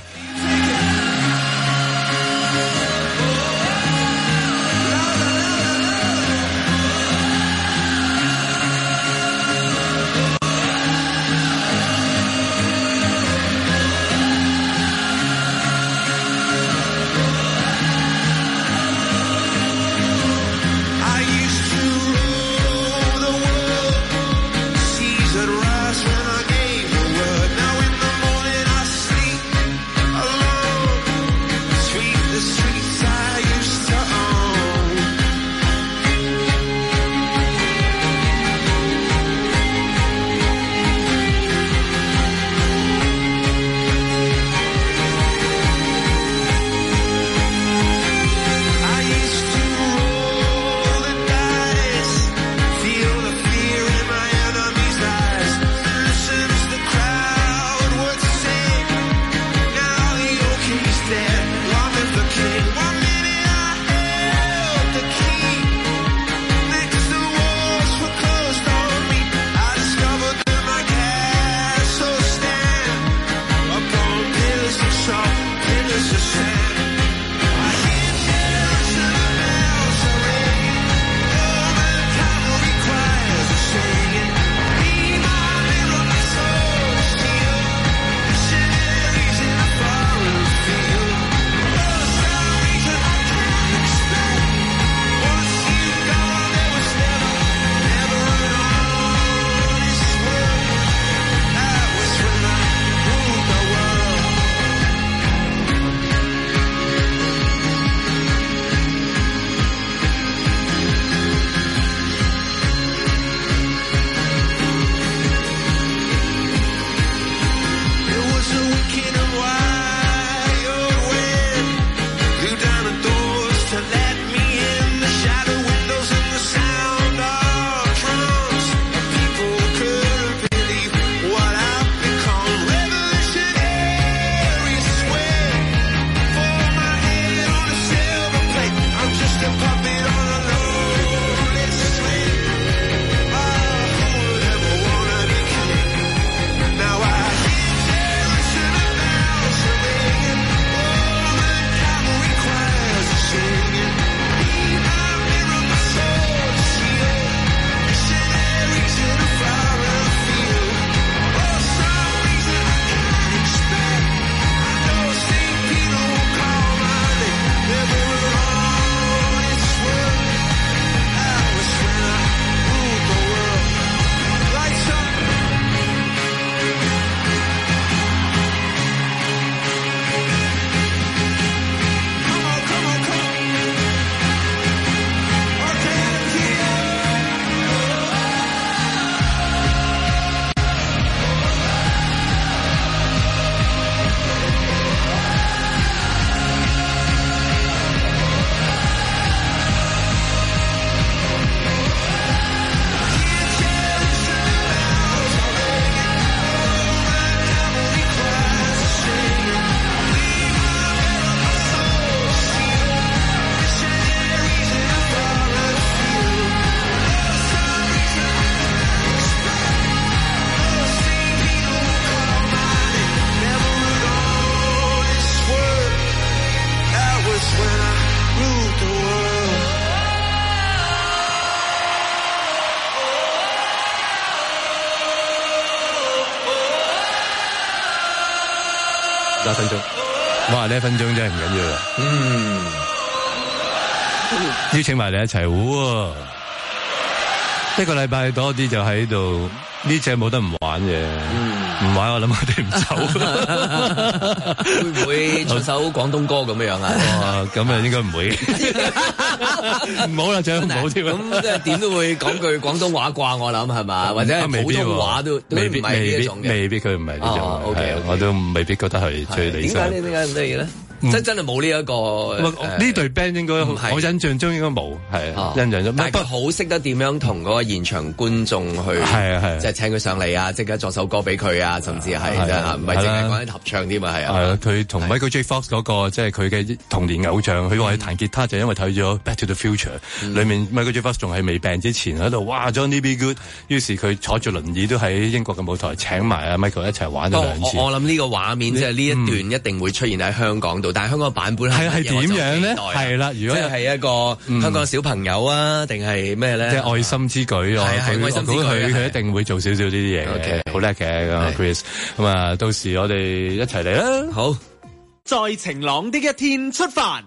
[SPEAKER 5] 一分鐘。哇！呢一分鐘真係唔緊要啦。
[SPEAKER 2] 嗯，
[SPEAKER 5] 邀請埋你一齊喎。一個禮拜多啲就喺度，呢隻冇得唔玩嘅，唔、嗯、玩我諗我哋唔走。
[SPEAKER 2] 會唔會唱首廣東歌咁樣啊？
[SPEAKER 5] 哇，咁啊應該唔會。唔好啦，最好唔好添。
[SPEAKER 2] 咁即係點都會講句廣東話啩，我諗係嘛？或者係普通話都
[SPEAKER 5] 未必，未必，未必佢唔係呢種。
[SPEAKER 2] 哦、o、okay, K，
[SPEAKER 5] 我都未必覺得係最理想。
[SPEAKER 2] 點解呢？點解唔得嘅咧？真真係冇呢一個
[SPEAKER 5] 呢隊 band 應該我印象中應該冇，係印象中。
[SPEAKER 2] 但係佢好識得點樣同嗰個現場觀眾去，係啊係，即係請佢上嚟啊，即刻作首歌俾佢啊，甚至係唔係淨係講緊合唱添啊，係啊。係啊，佢同 Michael J. Fox 嗰個即係佢嘅童年偶像，佢話佢彈吉他就因為睇咗 Back to the Future，裏面 Michael J. Fox 仲係未病之前喺度，哇 Johnny B. Good， 於是佢坐住輪椅都喺英國嘅舞台請埋阿 Michael 一齊玩咗兩次。我諗呢個畫面即係呢一段一定會出現喺香港度，但係香港版本
[SPEAKER 5] 係係點樣咧？係啦，如果
[SPEAKER 2] 係一個香港小朋友啊，定係咩咧？
[SPEAKER 5] 即係愛心之舉啊！佢佢佢一定會做少少呢啲嘢嘅，好叻嘅咁 Chris。咁啊，到時我哋一齊嚟啦！
[SPEAKER 2] 好，
[SPEAKER 1] 在晴朗的一天出發。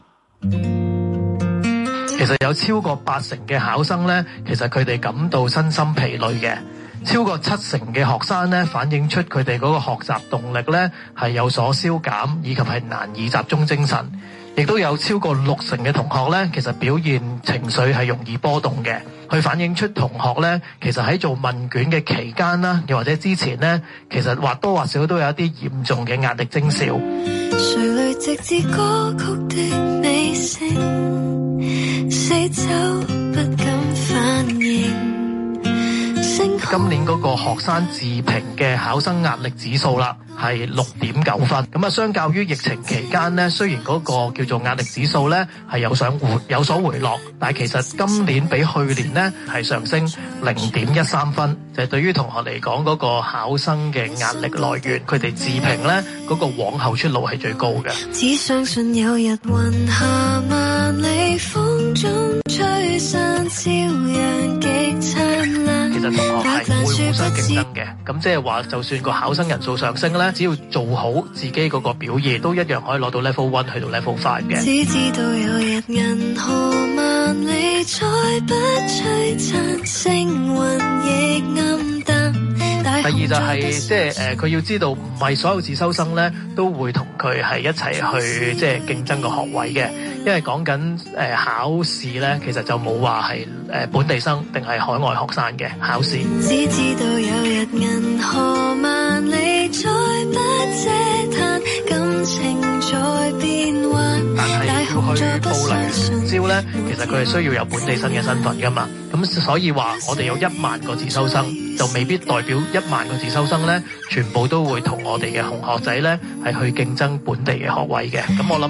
[SPEAKER 12] 其實有超過八成嘅考生咧，其實佢哋感到身心疲累嘅。超過七成嘅學生咧，反映出佢哋嗰個學習動力咧係有所消減，以及係難以集中精神。亦都有超過六成嘅同學咧，其實表現情緒係容易波動嘅，去反映出同學咧，其實喺做問卷嘅期間啦，又或者之前咧，其實或多或少都有一啲嚴重嘅壓力徵兆。誰淚直至歌曲的尾聲，四周不敢反應。今年嗰個學生自評嘅考生壓力指數啦，係六點九分。咁啊，相較於疫情期間呢，雖然嗰個叫做壓力指數呢係有上回有所回落，但係其實今年比去年呢係上升零點一三分。就係對於同學嚟講，嗰個考生嘅壓力來源，佢哋自評呢嗰個往後出路係最高嘅。只相信有日雲下萬里風中吹散朝陽極燦爛。其實同學係會互相競爭嘅，咁即係話，就算個考生人數上升咧，只要做好自己嗰個表現，都一樣可以攞到 level one 去到 level five 嘅。只知道有日銀河萬里再不璀璨，星雲亦暗淡。第二就係即係誒，佢要知道唔係所有自修生咧都會同佢係一齊去即係競爭個學位嘅，因為講緊誒考試咧，其實就冇話係誒本地生定係海外學生嘅考試。只知道有日銀河萬里再不嗟嘆，感情在變幻。但係要去報嚟聯招咧，其實佢係需要有本地生嘅身份噶嘛。咁所以話我哋有一萬個自修生，就未必代表一萬個自修生咧，全部都會同我哋嘅同學仔咧係去競爭本地嘅學位嘅。咁我諗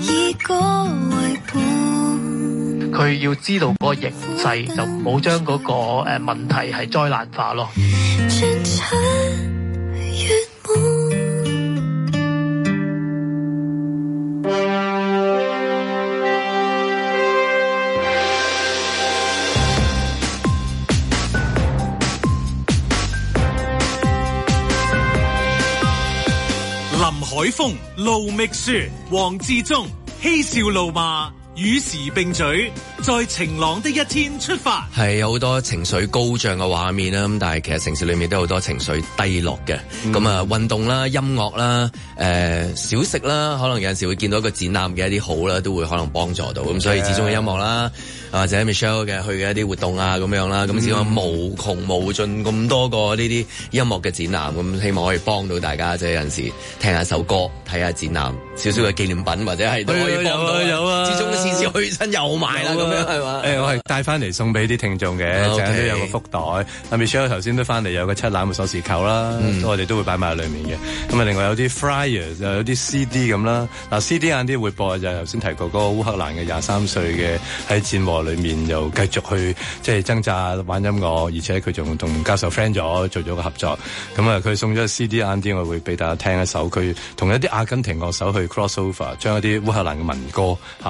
[SPEAKER 12] 佢要知道嗰個形勢，就唔好將嗰個誒問題係災難化咯。
[SPEAKER 1] 海風、盧覓雪、黃志忠，嬉笑怒罵，與時並舉，在晴朗的一天出發。
[SPEAKER 2] 係有好多情緒高漲嘅畫面啦，咁但係其實城市裏面都有好多情緒低落嘅。咁啊、嗯，運動啦、音樂啦、誒、呃、小食啦，可能有陣時會見到一個展覽嘅一啲好啦，都會可能幫助到。咁所以始終嘅音樂啦，或者 Michelle 嘅去嘅一啲活動啊咁樣啦，咁始終無窮無盡咁多個呢啲音樂嘅展覽，咁希望可以幫到大家，即係有陣時聽下首歌、睇下展覽，少少嘅紀念品或者係都可以幫到。有啊，始終次次去親又買啦，咁樣係嘛？
[SPEAKER 5] 誒，我係帶翻嚟送俾啲聽眾嘅，陣間都有個福袋。阿 Michelle 頭先都翻嚟有個七欖嘅鎖匙扣啦，我哋都會擺埋喺裡面嘅。咁啊，另外有啲 flyers 又有啲 C D 咁啦。嗱 C D 晏啲會播就係頭先提過嗰個烏克蘭嘅廿三歲嘅喺戰禍裏面又繼續去即係掙扎玩音樂，而且佢仲同教授 friend 咗做咗個合作。咁啊，佢送咗個 C D 晏啲，我會俾大家聽一首佢同一啲阿根廷樂手去 crossover，將一啲烏克蘭嘅民歌嚇，我覺得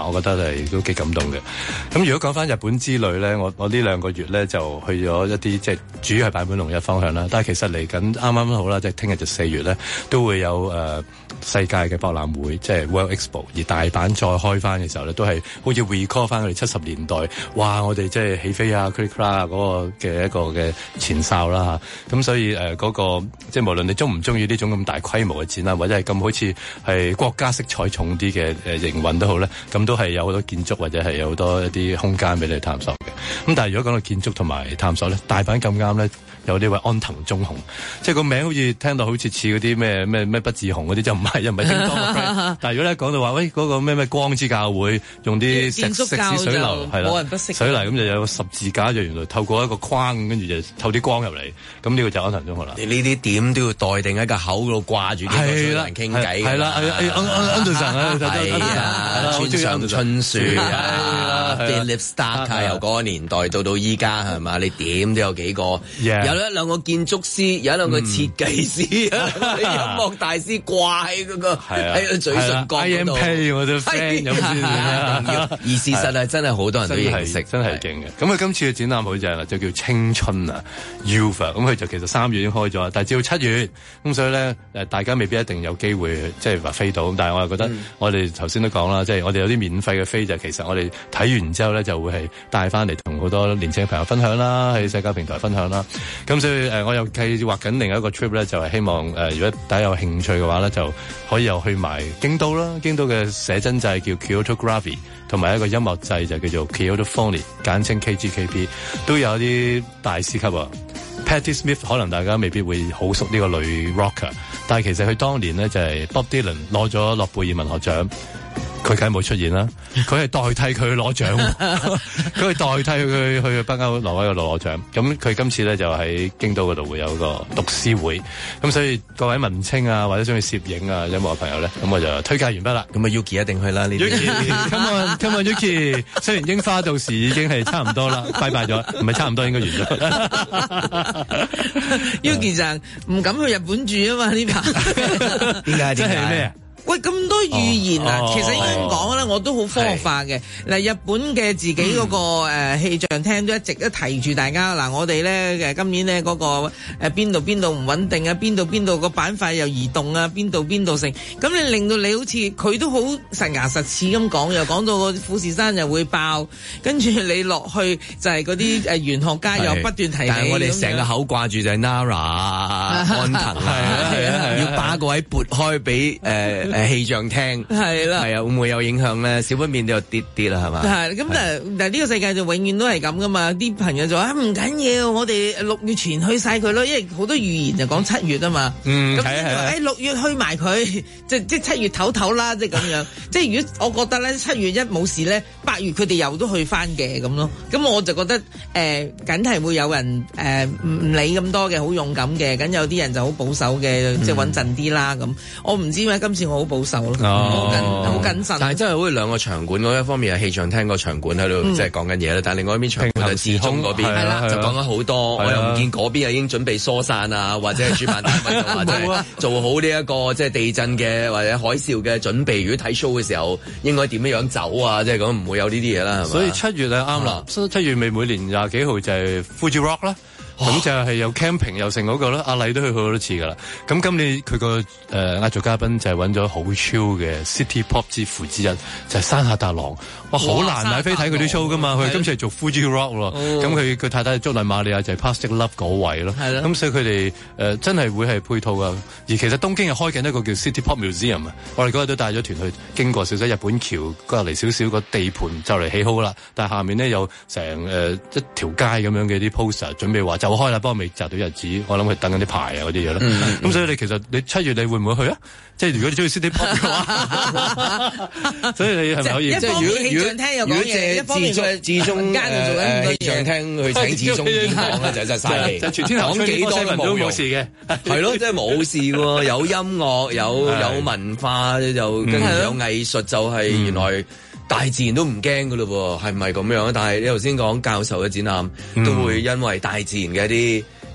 [SPEAKER 5] 係都幾感動嘅。咁如果講翻日本之旅咧，我我呢兩個月咧就去咗一啲即係主要係坂本龍一方向啦。但係其實嚟緊啱啱好啦，即係聽日就四月咧都會有誒、呃、世界嘅博覽會，即係 World Expo， 而大阪再開翻嘅時候咧，都係好似 recall 翻佢哋七十年代，哇！我哋即係起飛啊 Click Crack 啊嗰個嘅一個嘅前哨啦嚇。咁所以誒嗰、呃那個即係無論你中唔中意呢種咁大規模嘅展覽，或者係咁好似係國家色彩重啲嘅誒營運都好咧，咁都係有好多建築或者係有好多一啲空間俾你探索嘅。咁但係如果講到建築同埋探索咧，大阪咁啱咧，有呢位安藤忠雄，即係個名好似聽到好似似嗰啲咩咩咩不二雄嗰啲，就唔係又唔係叮當嘅 friend。但係如果咧講到話，喂嗰、那個咩咩光之教會用啲石石屎水流係啦，水泥咁就有個十字架，就原來透過一個框，跟住就透啲光入嚟。咁呢個就安藤忠雄啦。
[SPEAKER 2] 你呢啲點都要袋定喺個口度掛住呢個水人傾偈。
[SPEAKER 5] 係啦，安安安藤神啊，
[SPEAKER 2] 係啊，村上春樹啊 ，Philip Stark 啊，由嗰個年代到到依家係嘛？你點都有幾個，有一兩個建築師，有一兩個設計師，音樂大師掛喺嗰個喺個嘴唇角嗰度。I M P 我都 friend 有先而事實係真係好多人都認識，
[SPEAKER 5] 真係勁嘅。咁佢今次嘅展覽好正啦，就叫青春啊 Youth。咁佢就其實三月已經開咗，但係至到七月，咁所以咧誒大家未必一定有機會即係話飛到。但係我又覺得我哋頭先都講啦，即係我哋有啲免費嘅飛就其實我哋睇完之後咧就會係帶翻嚟同好多年輕嘅朋友分享啦，喺社交平台分享啦。咁所以誒、呃，我又計劃緊另一個 trip 咧，就係、是、希望誒、呃，如果大家有興趣嘅話咧，就可以又去埋京都啦。京都嘅寫真祭叫 Kyoto Gravy， 同埋一個音樂祭就叫做 Kyoto Phony， 簡稱 K G K P， 都有啲大師級啊。Patti Smith 可能大家未必會好熟呢個女 rocker， 但係其實佢當年咧就係、是、Bob Dylan 攞咗諾貝爾文學獎。佢梗係冇出現啦，佢係代替佢攞獎，佢係代替佢去北歐挪威嗰度攞獎。咁佢今次咧就喺京都嗰度會有個讀書會，咁所以各位文青啊或者中意攝影啊音樂嘅朋友咧，咁我就推介完畢啦。咁啊 Yuki 一定去啦呢啲。Yuki，come on，come on Yuki。雖然櫻花到時已經係差唔多啦，拜拜咗，唔係差唔多應該完咗。
[SPEAKER 3] Yuki 就唔敢去日本住啊嘛呢排。
[SPEAKER 2] 點解？
[SPEAKER 5] 即係咩啊？
[SPEAKER 3] 喂，咁多語言啊，
[SPEAKER 5] 哦、
[SPEAKER 3] 其實應該講咧，我都好科學化嘅。嗱，日本嘅自己嗰、那個誒、嗯呃、氣象廳都一直都提住大家。嗱，我哋咧誒今年咧嗰、那個誒邊度邊度唔穩定啊，邊度邊度個板塊又移動啊，邊度邊度成。咁你令到你好似佢都好實牙實齒咁講，又講到個富士山又會爆，跟住你落去就係嗰啲誒玄學家又不斷提你。
[SPEAKER 2] 但係我哋成個口掛住就係 Nara 安藤啊，要把個位撥開俾誒。誒氣象廳係啦，係啊，會唔會有影響咧？少不免都有啲啲啦，係嘛？係咁，但係但係呢個世界就永遠都係咁噶嘛？啲朋友就話唔緊要，我哋六月前去晒佢咯，因為好多預言就講七月啊嘛。嗯，咁就話誒六月去埋佢，即即七月唞唞啦，即係咁樣。即係如果我覺得咧，七月一冇事咧，八月佢哋又都去翻嘅咁咯。咁我就覺得誒，梗係會有人誒唔理咁多嘅，好勇敢嘅。咁有啲人就好保守嘅，即係穩陣啲啦。咁我唔知點解今次我好保守咯，好謹好謹慎。但係真係好似兩個場館，嗰一方面係氣象廳個場館喺度即係講緊嘢啦，但係另外一邊場館係至中嗰邊係啦，就講緊好多。我又唔見嗰邊已經準備疏散啊，或者係主辦單位或者係做好呢一個即係地震嘅或者海嘯嘅準備。如果睇 show 嘅時候應該點樣樣走啊？即係咁唔會有呢啲嘢啦，係嘛？
[SPEAKER 5] 所以七月啊啱啦，七月尾每年廿幾號就係 Fuji Rock 啦。咁、哦、就係有 camping 又成嗰個啦，阿麗都去過好多次噶啦。咁今年佢個誒壓軸嘉賓就係揾咗好 chill 嘅 City Pop 之父之一，就係、是、山下達郎。哇，好難買飛睇佢啲 show 噶嘛，佢今次係做 Fuji Rock 咯。咁佢佢太太竹內瑪利亞就係 Plastic Love 嗰位咯。係咁所以佢哋誒真係會係配套噶。而其實東京係開緊一個叫 City Pop Museum 啊。我哋嗰日都帶咗團去經過少少日本橋嗰日嚟少少個地盤就嚟起好啦。但係下面呢，有成誒、呃、一條街咁樣嘅啲 poster 準備話就開啦，不過未擇到日子，我諗佢等緊啲牌啊嗰啲嘢啦。咁、嗯嗯、所以你其實你七月你會唔會去啊？即係如果你中意 City Pop 嘅話，所以你係咪可以？即係如果如果如果借志中志中間做緊氣象廳去請志中演講咧，就真係嘥氣。就全天候講幾多都冇事嘅，係咯，即係冇事喎。有音樂，有有文化，就跟住有藝術，就係原來。大自然都唔驚噶咯喎，係唔係咁樣？但係你頭先講教授嘅展覽、嗯、都會因為大自然嘅一啲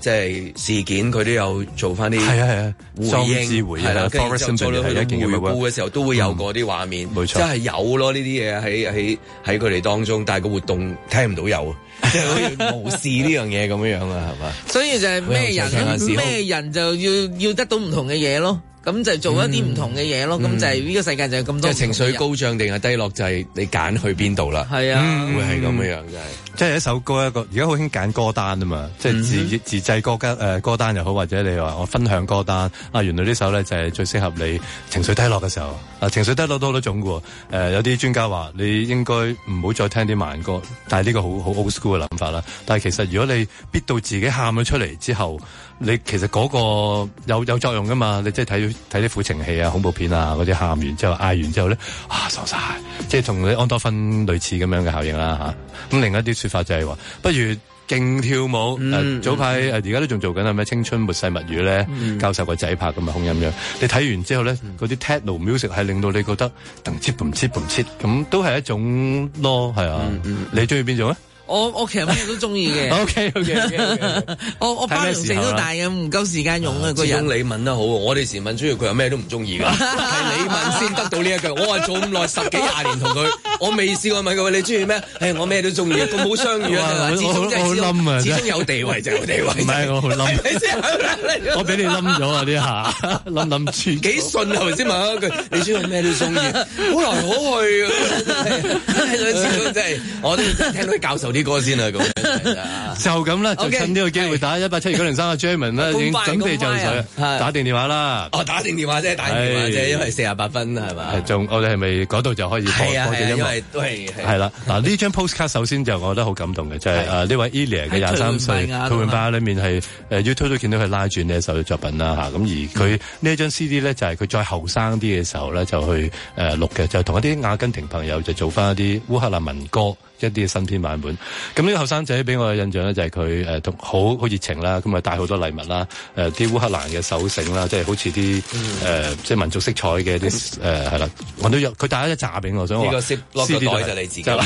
[SPEAKER 2] 即係事件，佢都有做翻啲
[SPEAKER 5] 係啊係啊
[SPEAKER 2] 回應
[SPEAKER 5] 回應
[SPEAKER 2] 係啦，跟住就做到去到回顧嘅時候，都會有嗰啲畫面，
[SPEAKER 5] 冇錯，
[SPEAKER 2] 即係有咯呢啲嘢喺喺喺佢哋當中，但係個活動聽唔到有。即係好似無視呢樣嘢咁樣樣啊，係嘛？
[SPEAKER 3] 所以就係咩人咩人就要要得到唔同嘅嘢咯。咁就做一啲唔同嘅嘢咯。咁、嗯、就係呢個世界就係咁多。即係
[SPEAKER 2] 情緒高漲定係低落，就係你揀去邊度啦。係
[SPEAKER 3] 啊，
[SPEAKER 2] 嗯、會係咁樣樣，就係。
[SPEAKER 5] 即係一首歌一個，而家好興揀歌單啊嘛。即係自、嗯、自製歌單誒歌單又好，或者你話我分享歌單啊，原來呢首咧就係最適合你情緒低落嘅時候。啊，情緒低落都好多種嘅喎。誒、呃，有啲專家話你應該唔好再聽啲慢歌，但係呢個好好 old school 嘅諗法啦。但係其實如果你逼到自己喊咗出嚟之後，你其實嗰個有有作用噶嘛？你即係睇睇啲苦情戲啊、恐怖片啊嗰啲，喊完之後嗌完之後咧，啊傻晒，即係同你安多芬類似咁樣嘅效應啦嚇。咁、啊、另一啲説法就係話，不如勁跳舞。嗯呃、早排誒而家都仲做緊係咩青春末世物語咧？嗯、教授個仔拍咁啊，空音樣。你睇完之後咧，嗰啲 techno music 係令到你覺得噔切嘣切嘣切，咁都係一種咯，係啊。嗯嗯、你中意邊種咧？
[SPEAKER 3] 我我其實咩都中意嘅。
[SPEAKER 2] O K O K，
[SPEAKER 3] 我我包容性都大嘅，唔夠時間用啊個人。
[SPEAKER 2] 你問得好，我哋時問中意佢，有咩都唔中意㗎。係你問先得到呢一句。我係做咁耐十幾廿年同佢，我未試過問佢你中意咩？誒，我咩都中意，咁好相遇啊！始終即係始終有地位就有地位。唔係我好冧，我俾你冧咗啊！呢下冧冧住幾順啊！頭先問一句，你中意咩都中意，好來好去啊！真係，我都聽到啲教授啲歌先啦，咁
[SPEAKER 5] 就咁啦，就趁呢個機會打一八七二九零三啊 Jeremy 啦，已經準備就緒，打定電話啦。
[SPEAKER 2] 哦，打定電話啫，打定電話啫，因為四十八分係嘛？
[SPEAKER 5] 係仲我哋係咪嗰度就可以播播嘅音樂？
[SPEAKER 2] 因為都係
[SPEAKER 5] 係啦。嗱呢張 postcard 首先就我覺得好感動嘅，就係誒呢位 Elia 嘅廿三歲，佢門巴裏面係誒 YouTube 都見到佢拉住呢一首作品啦嚇。咁而佢呢一張 C D 咧就係佢再後生啲嘅時候咧就去誒錄嘅，就同一啲阿根廷朋友就做翻一啲烏克蘭民歌。一啲嘅新編版本，咁呢個後生仔俾我嘅印象咧就係佢誒同好好熱情啦，咁啊帶好多禮物啦，誒啲烏克蘭嘅手繩啦，即係好似啲誒即係民族色彩嘅啲誒係啦，我都有佢帶咗一紮俾我，想話
[SPEAKER 2] 呢個攝落個袋就你自己，我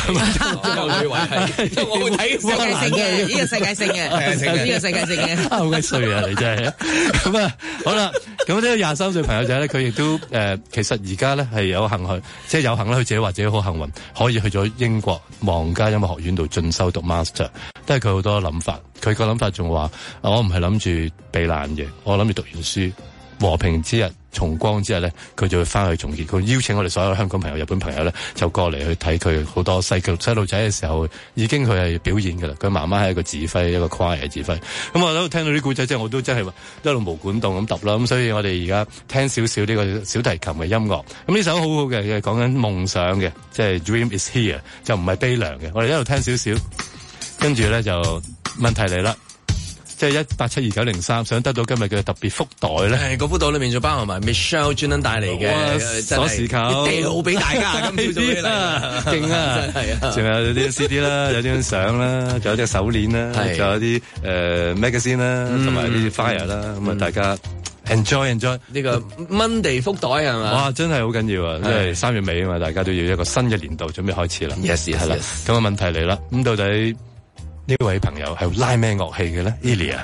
[SPEAKER 2] 會睇
[SPEAKER 3] 世界性嘅，呢個世界性嘅，呢個世界性嘅，
[SPEAKER 5] 好鬼衰啊你真係，咁啊好啦，咁呢個廿三歲朋友仔咧，佢亦都誒其實而家咧係有幸去，即係有幸啦，佢自己或者好幸運，可以去咗英國望皇家音樂學院度進修讀 master， 都係佢好多諗法。佢個諗法仲話：我唔係諗住避難嘅，我諗住讀完書，和平之日、重光之日咧，佢就會翻去重建。佢邀請我哋所有香港朋友、日本朋友咧，就過嚟去睇佢好多細個細路仔嘅時候，已經佢係表演㗎啦。佢媽媽係一個指揮，一個 choir 嘅指揮。咁我都聽到啲故仔之後，我都真係一路毛管動咁揼啦。咁所以我哋而家聽少少呢個小提琴嘅音樂。咁呢首好好嘅，講緊夢想嘅，即係 Dream is here，就唔係悲涼嘅。我哋一路聽少少，跟住咧就問題嚟啦。即係一八七二九零三，想得到今日嘅特別福袋咧。
[SPEAKER 2] 係個福袋裏面仲包含埋 Michelle 專登帶嚟嘅
[SPEAKER 5] 鎖匙扣，
[SPEAKER 2] 掉俾大家今朝早嘅啦，
[SPEAKER 5] 勁啊！係啊，仲有啲 C D 啦，有張相啦，仲有隻手鏈啦，仲有啲誒 magazine 啦，同埋啲 fire 啦，咁啊大家 enjoy enjoy
[SPEAKER 2] 呢個 Monday 福袋係嘛？
[SPEAKER 5] 哇，真係好緊要啊！因為三月尾啊嘛，大家都要一個新嘅年度準備開始啦。
[SPEAKER 2] Yes，係啦。
[SPEAKER 5] 咁啊問題嚟啦，咁到底呢位朋友係拉咩樂器嘅咧 ？Elia。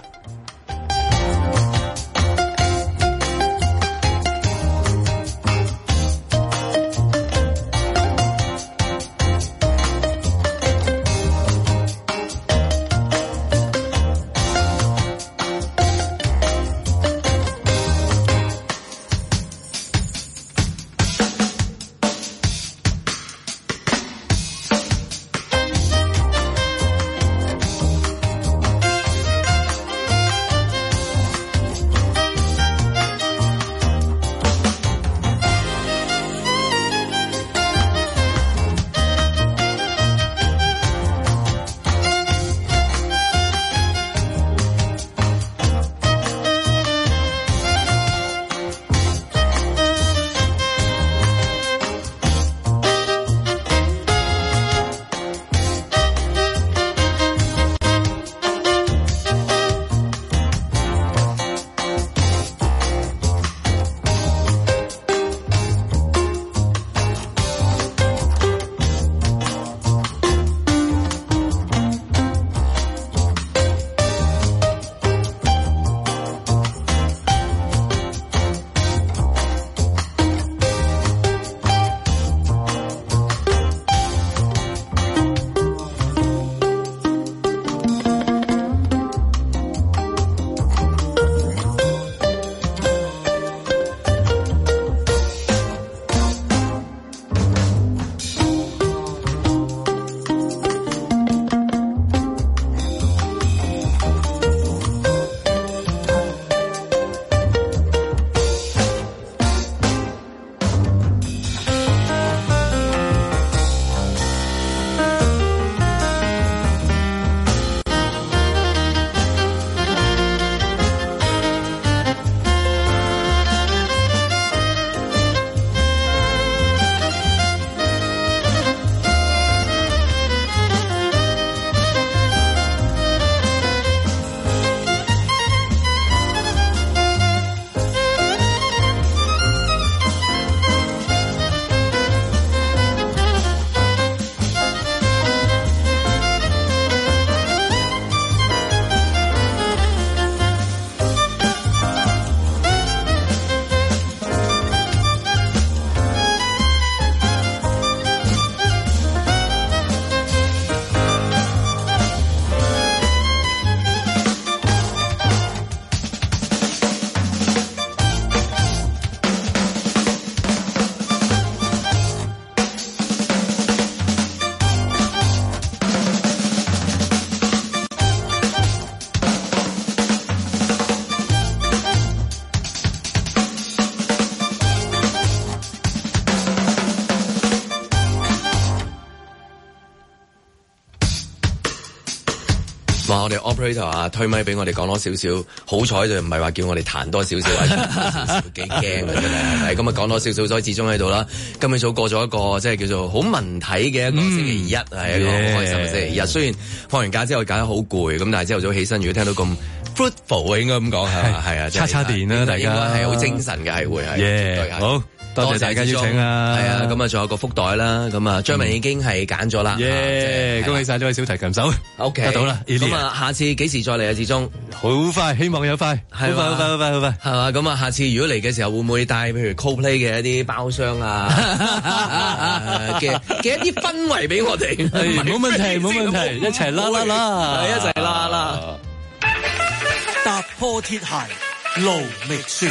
[SPEAKER 2] 我哋 operator 啊推咪俾我哋講多少少，好彩就唔係話叫我哋彈多少少，幾驚啊真係。咁啊講多少少，所以始終喺度啦。今日早過咗一個即係叫做好文體嘅一個星期一，係、嗯、一個好開心嘅星期一。雖然放完假之後搞得好攰，咁但係朝頭早起身，如果聽到咁 fruitful 應該咁講係嘛？係啊，叉叉電啦，大家係好精神嘅，係會係。Yeah, 好。多謝大家邀請啊！係啊，咁啊，仲有個福袋啦，咁啊，張文已經係揀咗啦。耶！恭喜晒呢位小提琴手 ，OK，得到啦。咁啊，下次幾時再嚟啊？志忠，好快，希望有快，好快，好快，好快，好快，係嘛？咁啊，下次如果嚟嘅時候，會唔會帶譬如 Coldplay 嘅一啲包廂啊嘅嘅一啲氛圍俾我哋？冇問題，冇問題，一齊啦啦啦，一齊啦啦，踏破鐵鞋路未雪。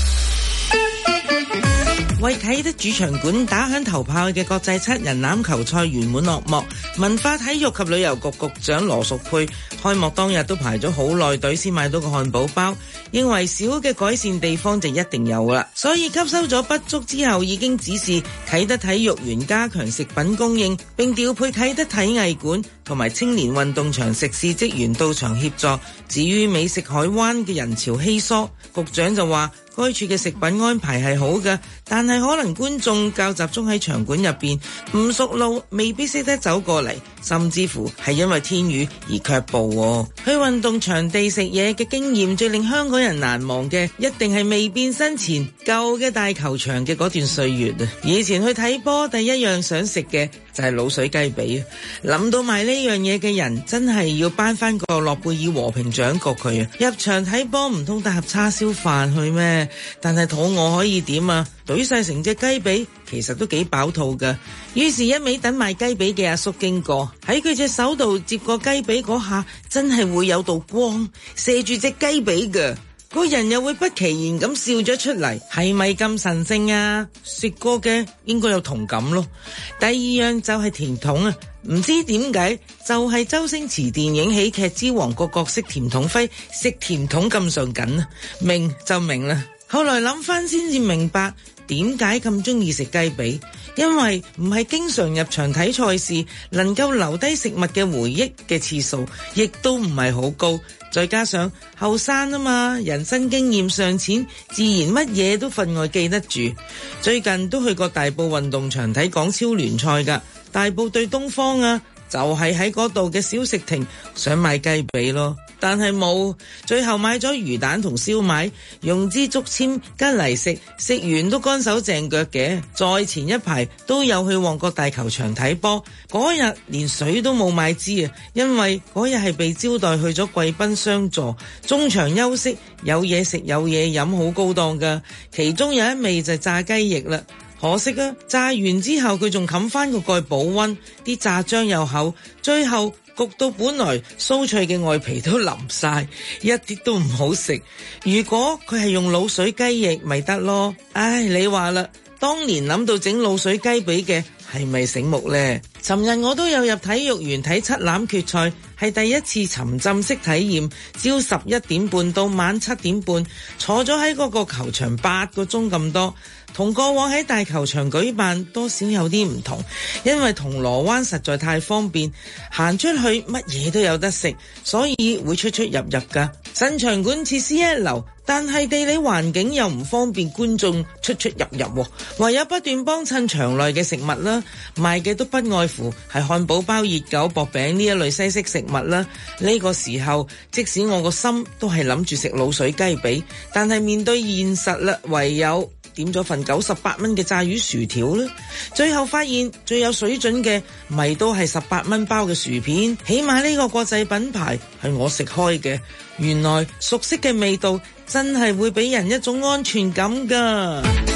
[SPEAKER 3] 為啟德主場館打響頭炮嘅國際七人欖球賽圓滿落幕，文化體育及旅遊局局長羅淑佩開幕當日都排咗好耐隊先買到個漢堡包，認為少嘅改善地方就一定有啦，所以吸收咗不足之後，已經指示啟德體育園加強食品供應，並調配啟德體藝館同埋青年運動場食肆職員到場協助。至於美食海灣嘅人潮稀疏，局長就話該處嘅食品安排係好嘅，但係可能觀眾較集中喺場館入邊，唔熟路未必識得走過嚟，甚至乎係因為天雨而卻步。去運動場地食嘢嘅經驗最令香港人難忘嘅，一定係未變身前舊嘅大球場嘅嗰段歲月啊！以前去睇波，第一樣想食嘅就係滷水雞髀啊！諗到賣呢樣嘢嘅人，真係要頒翻個諾貝爾和平獎過佢啊！入場睇波唔通帶盒叉燒飯去咩？但係肚餓可以點啊？懟晒成隻雞髀，其實都幾飽肚噶。於是，一味等賣雞髀嘅阿叔經過，喺佢隻手度接過雞髀嗰下，真係會有道光射住隻雞髀噶，個人又會不其然咁笑咗出嚟，係咪咁神聖啊？食過嘅應該有同感咯。第二樣就係甜筒啊，唔知點解就係、是、周星馳電影喜劇之王個角色甜筒輝食甜筒咁上緊啊，明就明啦。後來諗翻先至明白點解咁中意食雞髀，因為唔係經常入場睇賽事，能夠留低食物嘅回憶嘅次數，亦都唔係好高。再加上後生啊嘛，人生經驗尚淺，自然乜嘢都分外記得住。最近都去過大埔運動場睇港超聯賽噶，大埔對東方啊，就係喺嗰度嘅小食亭想買雞髀咯。但係冇，最後買咗魚蛋同燒賣，用支竹籤跟嚟食，食完都乾手淨腳嘅。再前一排都有去旺角大球場睇波，嗰日連水都冇買支啊，因為嗰日係被招待去咗貴賓相助，中場休息有嘢食有嘢飲，好高檔噶。其中有一味就係炸雞翼啦，可惜啊，炸完之後佢仲冚翻個蓋保溫，啲炸漿又厚，最後焗到本來酥脆嘅外皮都淋晒，一啲都唔好食。如果佢係用滷水雞翼咪得咯。唉，你話啦，當年諗到整滷水雞髀嘅係咪醒目呢？尋日我都有入體育園睇七欖決賽，係第一次沉浸式體驗，朝十一點半到晚七點半，坐咗喺嗰個球場八個鐘咁多。同過往喺大球場舉辦多少有啲唔同，因為銅鑼灣實在太方便，行出去乜嘢都有得食，所以會出出入入噶。新場館設施一流，但係地理環境又唔方便觀眾出出入入，唯有不斷幫襯場內嘅食物啦，賣嘅都不外乎係漢堡包、熱狗、薄餅呢一類西式食物啦。呢個時候，即使我個心都係諗住食滷水雞髀，但係面對現實啦，唯有點咗份九十八蚊嘅炸魚薯條啦。最後發現最有水準嘅咪都係十八蚊包嘅薯片，起碼呢個國際品牌係我食開嘅。原來熟悉嘅味道真係會俾人一種安全感㗎。